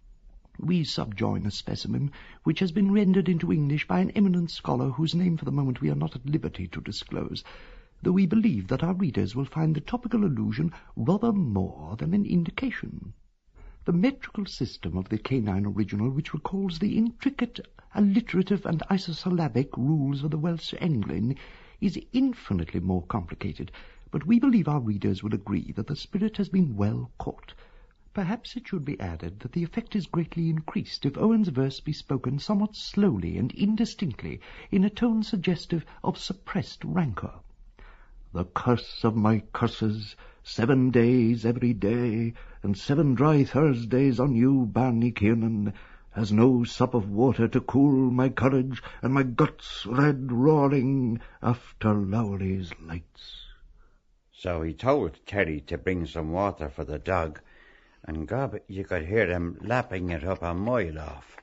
We subjoin a specimen which has been rendered into English by an eminent scholar whose name for the moment we are not at liberty to disclose, though we believe that our readers will find the topical allusion rather more than an indication. The metrical system of the canine original, which recalls the intricate alliterative and isosyllabic rules of the Welsh Englyn, is infinitely more complicated, but we believe our readers will agree that the spirit has been well caught. Perhaps it should be added that the effect is greatly increased if Owen's verse be spoken somewhat slowly and indistinctly, in a tone suggestive of suppressed rancour. The curse of my curses, seven days every day, and seven dry Thursdays on you, Barney Kiernan, has no sup of water to cool my courage and my guts red roaring after Lowry's lights. So he told Terry to bring some water for the dog, and gob, you could hear him lapping it up a mile off.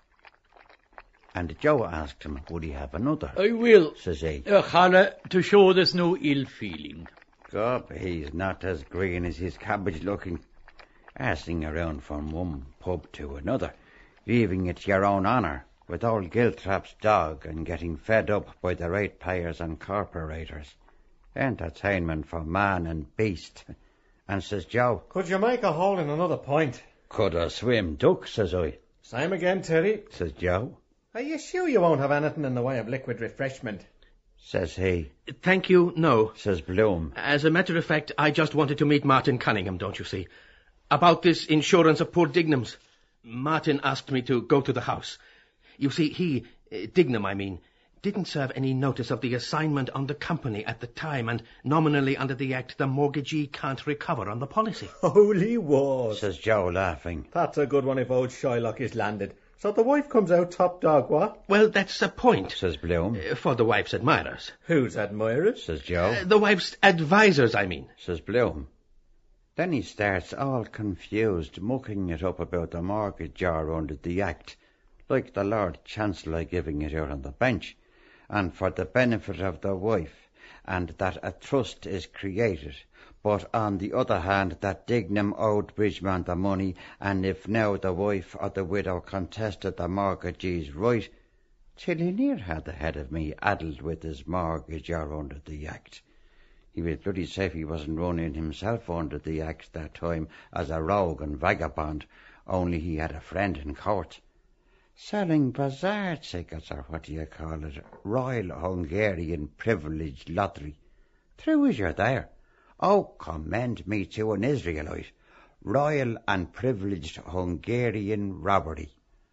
And Joe asked him, would he have another? I will, says he. Uh, Hannah, to show there's no ill feeling. Gob, he's not as green as his cabbage looking, assing around from one pub to another, leaving it to your own honour, with old Giltrap's dog, and getting fed up by the ratepayers and corporators. Entertainment for man and beast. And says Joe, could you make a hole in another pint? Could I swim duck, says I. Same again, Terry, says Joe. Are you sure you won't have anything in the way of liquid refreshment? Says he. Thank you, no. Says Bloom. As a matter of fact, I just wanted to meet Martin Cunningham, don't you see? About this insurance of poor Dignam's. Martin asked me to go to the house. You see, he, uh, Dignam I mean, didn't serve any notice of the assignment on the company at the time, and nominally under the Act the mortgagee can't recover on the policy. Holy wars, says Joe, laughing. That's a good one if old Shylock is landed. So the wife comes out top dog, what? Well, that's the point, says Bloom. Uh, for the wife's admirers. Whose admirers? Says Joe. Uh, the wife's advisers, I mean. Says Bloom. Then he starts all confused, mucking it up about the mortgage jar under the Act, like the Lord Chancellor giving it out on the bench, and for the benefit of the wife, and that a trust is created, but on the other hand that Dignam owed Bridgeman the money, and if now the wife or the widow contested the mortgagee's right, till he near had the head of me addled with his mortgage jar under the Act. He was bloody safe he wasn't running himself under the Act that time as a rogue and vagabond, only he had a friend in court, selling bazaar tickets, or what do you call it, Royal Hungarian Privileged Lottery, True as you're there. Oh, commend me to an Israelite, royal and privileged Hungarian robbery.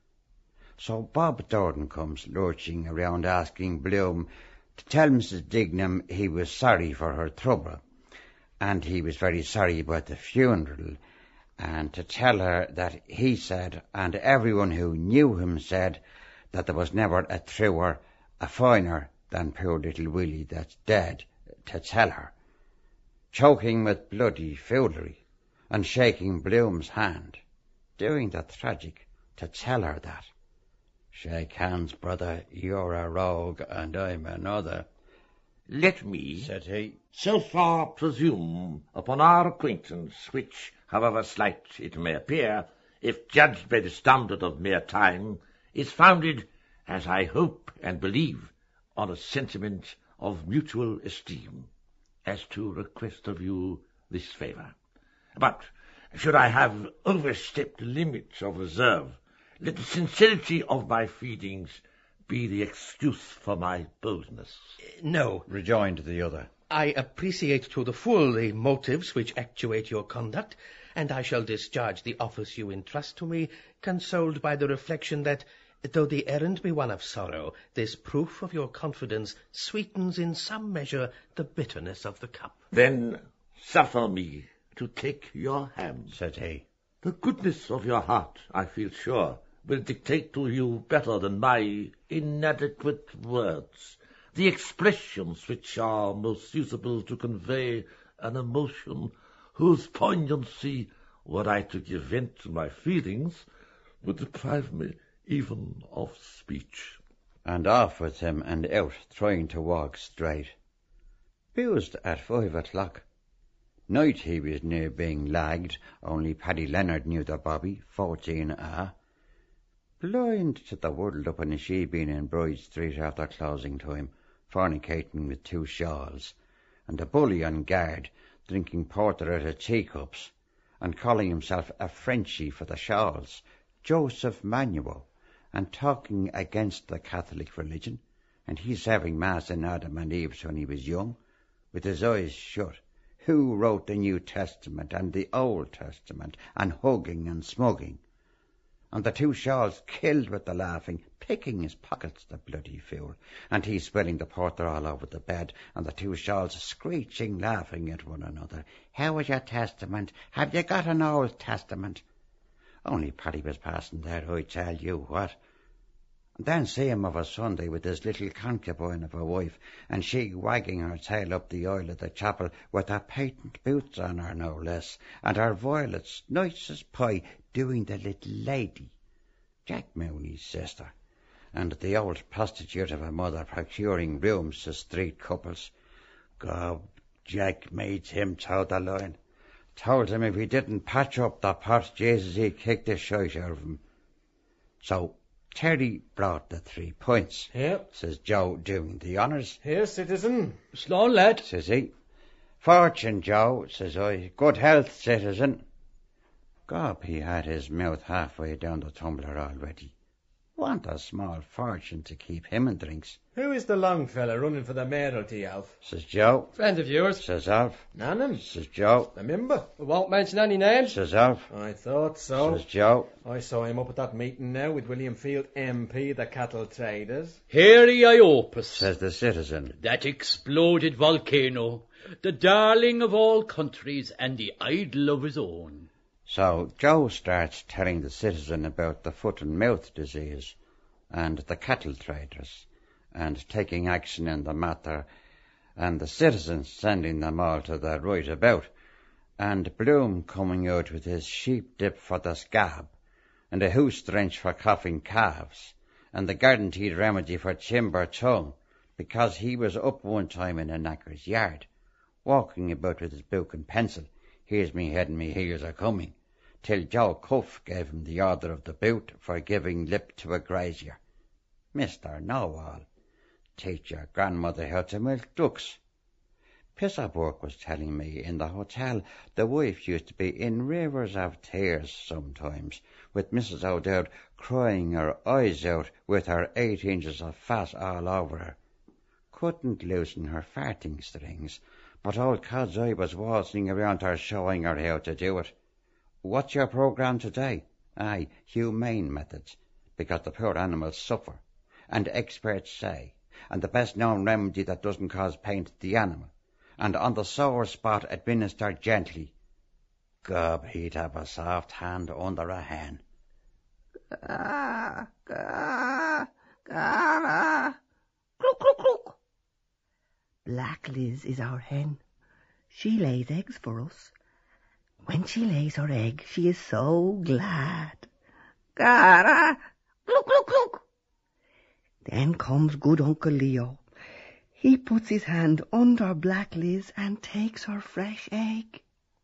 So Bob Durden comes lurching around asking Bloom to tell Missus Dignam he was sorry for her trouble, and he was very sorry about the funeral, and to tell her that he said, and everyone who knew him said, that there was never a truer, a finer than poor little Willie that's dead, to tell her, choking with bloody foolery, and shaking Bloom's hand, doing the tragic to tell her that. Shake hands, brother, you're a rogue, and I'm another. Let me, said he, so far presume upon our acquaintance, which, however slight it may appear, if judged by the standard of mere time, is founded, as I hope and believe, on a sentiment of mutual esteem, as to request of you this favour. But, should I have overstepped the limits of reserve, let the sincerity of my feelings be the excuse for my boldness. No, rejoined the other. I appreciate to the full the motives which actuate your conduct, and I shall discharge the office you entrust to me, consoled by the reflection that, though the errand be one of sorrow, this proof of your confidence sweetens in some measure the bitterness of the cup. Then suffer me to take your hand, said he. The goodness of your heart, I feel sure, will dictate to you better than my inadequate words the expressions which are most suitable to convey an emotion whose poignancy, were I to give vent to my feelings, would deprive me even of speech. And off with him and out, trying to walk straight. Bused at five o'clock. Night he was near being lagged, only Paddy Leonard knew the bobby, fourteen A. Blind to the world up in a shebeen in Bride Street after closing time, fornicating with two shawls, and the bully on guard, drinking porter out of teacups, and calling himself a Frenchie for the shawls, Joseph Manuel, and talking against the Catholic religion, and he serving Mass in Adam and Eve's when he was young, with his eyes shut. Who wrote the New Testament and the Old Testament, and hugging and smugging? And the two shawls killed with the laughing, picking his pockets, the bloody fool, and he spilling the porter all over the bed, and the two shawls screeching, laughing at one another. How is your Testament? Have you got an Old Testament? Only Paddy was passing there, I tell you what. And then see him of a Sunday with his little concubine of a wife, and she wagging her tail up the aisle of the chapel with her patent boots on her, no less, and her violets, nice as pie, doing the little lady. Jack Mooney's sister, and the old prostitute of a mother procuring rooms to street couples. God, Jack made him toe the line. Told him if he didn't patch up the pot, Jesus, he'd kick the shite out of him. So Terry brought the three pints, Here, says Joe, doing the honours. here, citizen. Sloan, lad. Says he. Fortune, Joe, says I. Good health, citizen. Gob, he had his mouth halfway down the tumbler already. Want a small fortune to keep him in drinks. Who is the long fella running for the mayoralty, Alf? Says Joe. Friend of yours. Says Alf. Nannan? Says Joe. The member? We won't mention any names. Says Alf. I thought so. Says Joe. I saw him up at that meeting now with William Field, M P, the cattle traders. Harry Iopus, Says the citizen. that exploded volcano, the darling of all countries and the idol of his own. So Joe starts telling the citizen about the foot and mouth disease and the cattle traders, and taking action in the matter, and the citizens sending them all to the right about, and Bloom coming out with his sheep dip for the scab, and a hoose drench for coughing calves, and the guaranteed remedy for timber tongue, because he was up one time in a knacker's yard, walking about with his book and pencil, here's me head and me heels are coming, till Joe Cuff gave him the order of the boot for giving lip to a grazier. Mister Know-all, teach your grandmother how to milk ducks. Pisserburg was telling me in the hotel the wife used to be in rivers of tears sometimes, with Missus O'Dowd crying her eyes out with her eight inches of fat all over her. Couldn't loosen her farting strings, but old Cod's eye was waltzing around her showing her how to do it. What's your programme today? Aye, humane methods, because the poor animals suffer, and experts say, and the best known remedy that doesn't cause pain to the animal, and on the sore spot administer gently. Gob, he'd have a soft hand under a hen. Gah, gah, gah, cluck, cluck, cluck. Black Liz is our hen. She lays eggs for us. When she lays her egg, she is so glad. Gah, cluck, cluck, cluck. Then comes good Uncle Leo. He puts his hand under Black Liz and takes her fresh egg.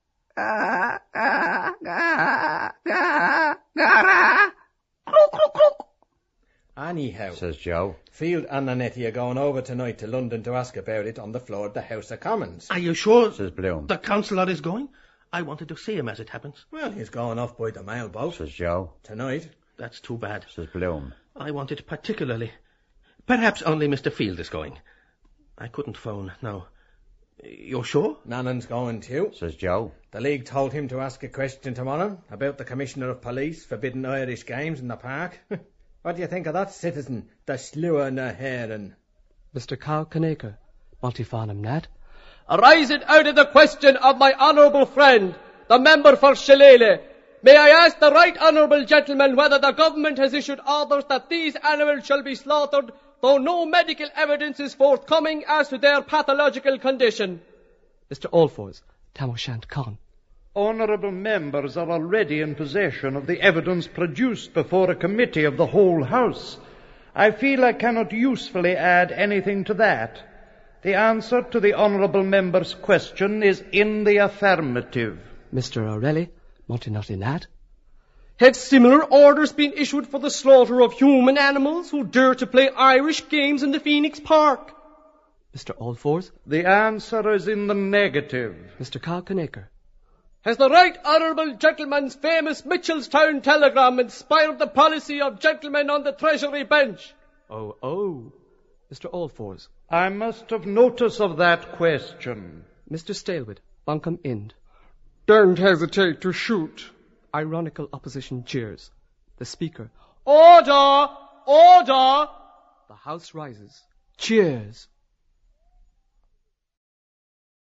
Gah, gah, gah, gah, gah, cluck, cluck, cluck. Anyhow, says Joe, Field and Nannetti are going over tonight to London to ask about it on the floor of the House of Commons. Are you sure? Says Bloom. The councillor is going? I wanted to see him as it happens. Well, he's going off by the mail boat. Says Joe. Tonight. That's too bad. Says Bloom. I wanted particularly. Perhaps only Mister Field is going. I couldn't phone, no. You're sure? Nannan's going too. Says Joe. The League told him to ask a question tomorrow about the Commissioner of Police forbidding Irish games in the park. What do you think of that, citizen? The Slua na Heron. Mister Carl Conacher, Multifarnham Nat. Arising out of the question of my honourable friend, the member for Shillelagh, may I ask the right honourable gentleman whether the government has issued orders that these animals shall be slaughtered, though no medical evidence is forthcoming as to their pathological condition? Mister Allfors, Tam O'Shant Khan. Honourable members are already in possession of the evidence produced before a committee of the whole House. I feel I cannot usefully add anything to that. The answer to the honourable member's question is in the affirmative. Mister O'Reilly, Montinotty Nat. Have similar orders been issued for the slaughter of human animals who dare to play Irish games in the Phoenix Park? Mister Allfors. The answer is in the negative. Mister Carl Conacher. Has the right honourable gentleman's famous Mitchelstown telegram inspired the policy of gentlemen on the Treasury bench? Oh, oh. Mister Allfors. I must have notice of that question. Mister Staleward, Buncombe Ind. Don't hesitate to shoot. Ironical opposition cheers. The Speaker. Order! Order! The House rises. Cheers.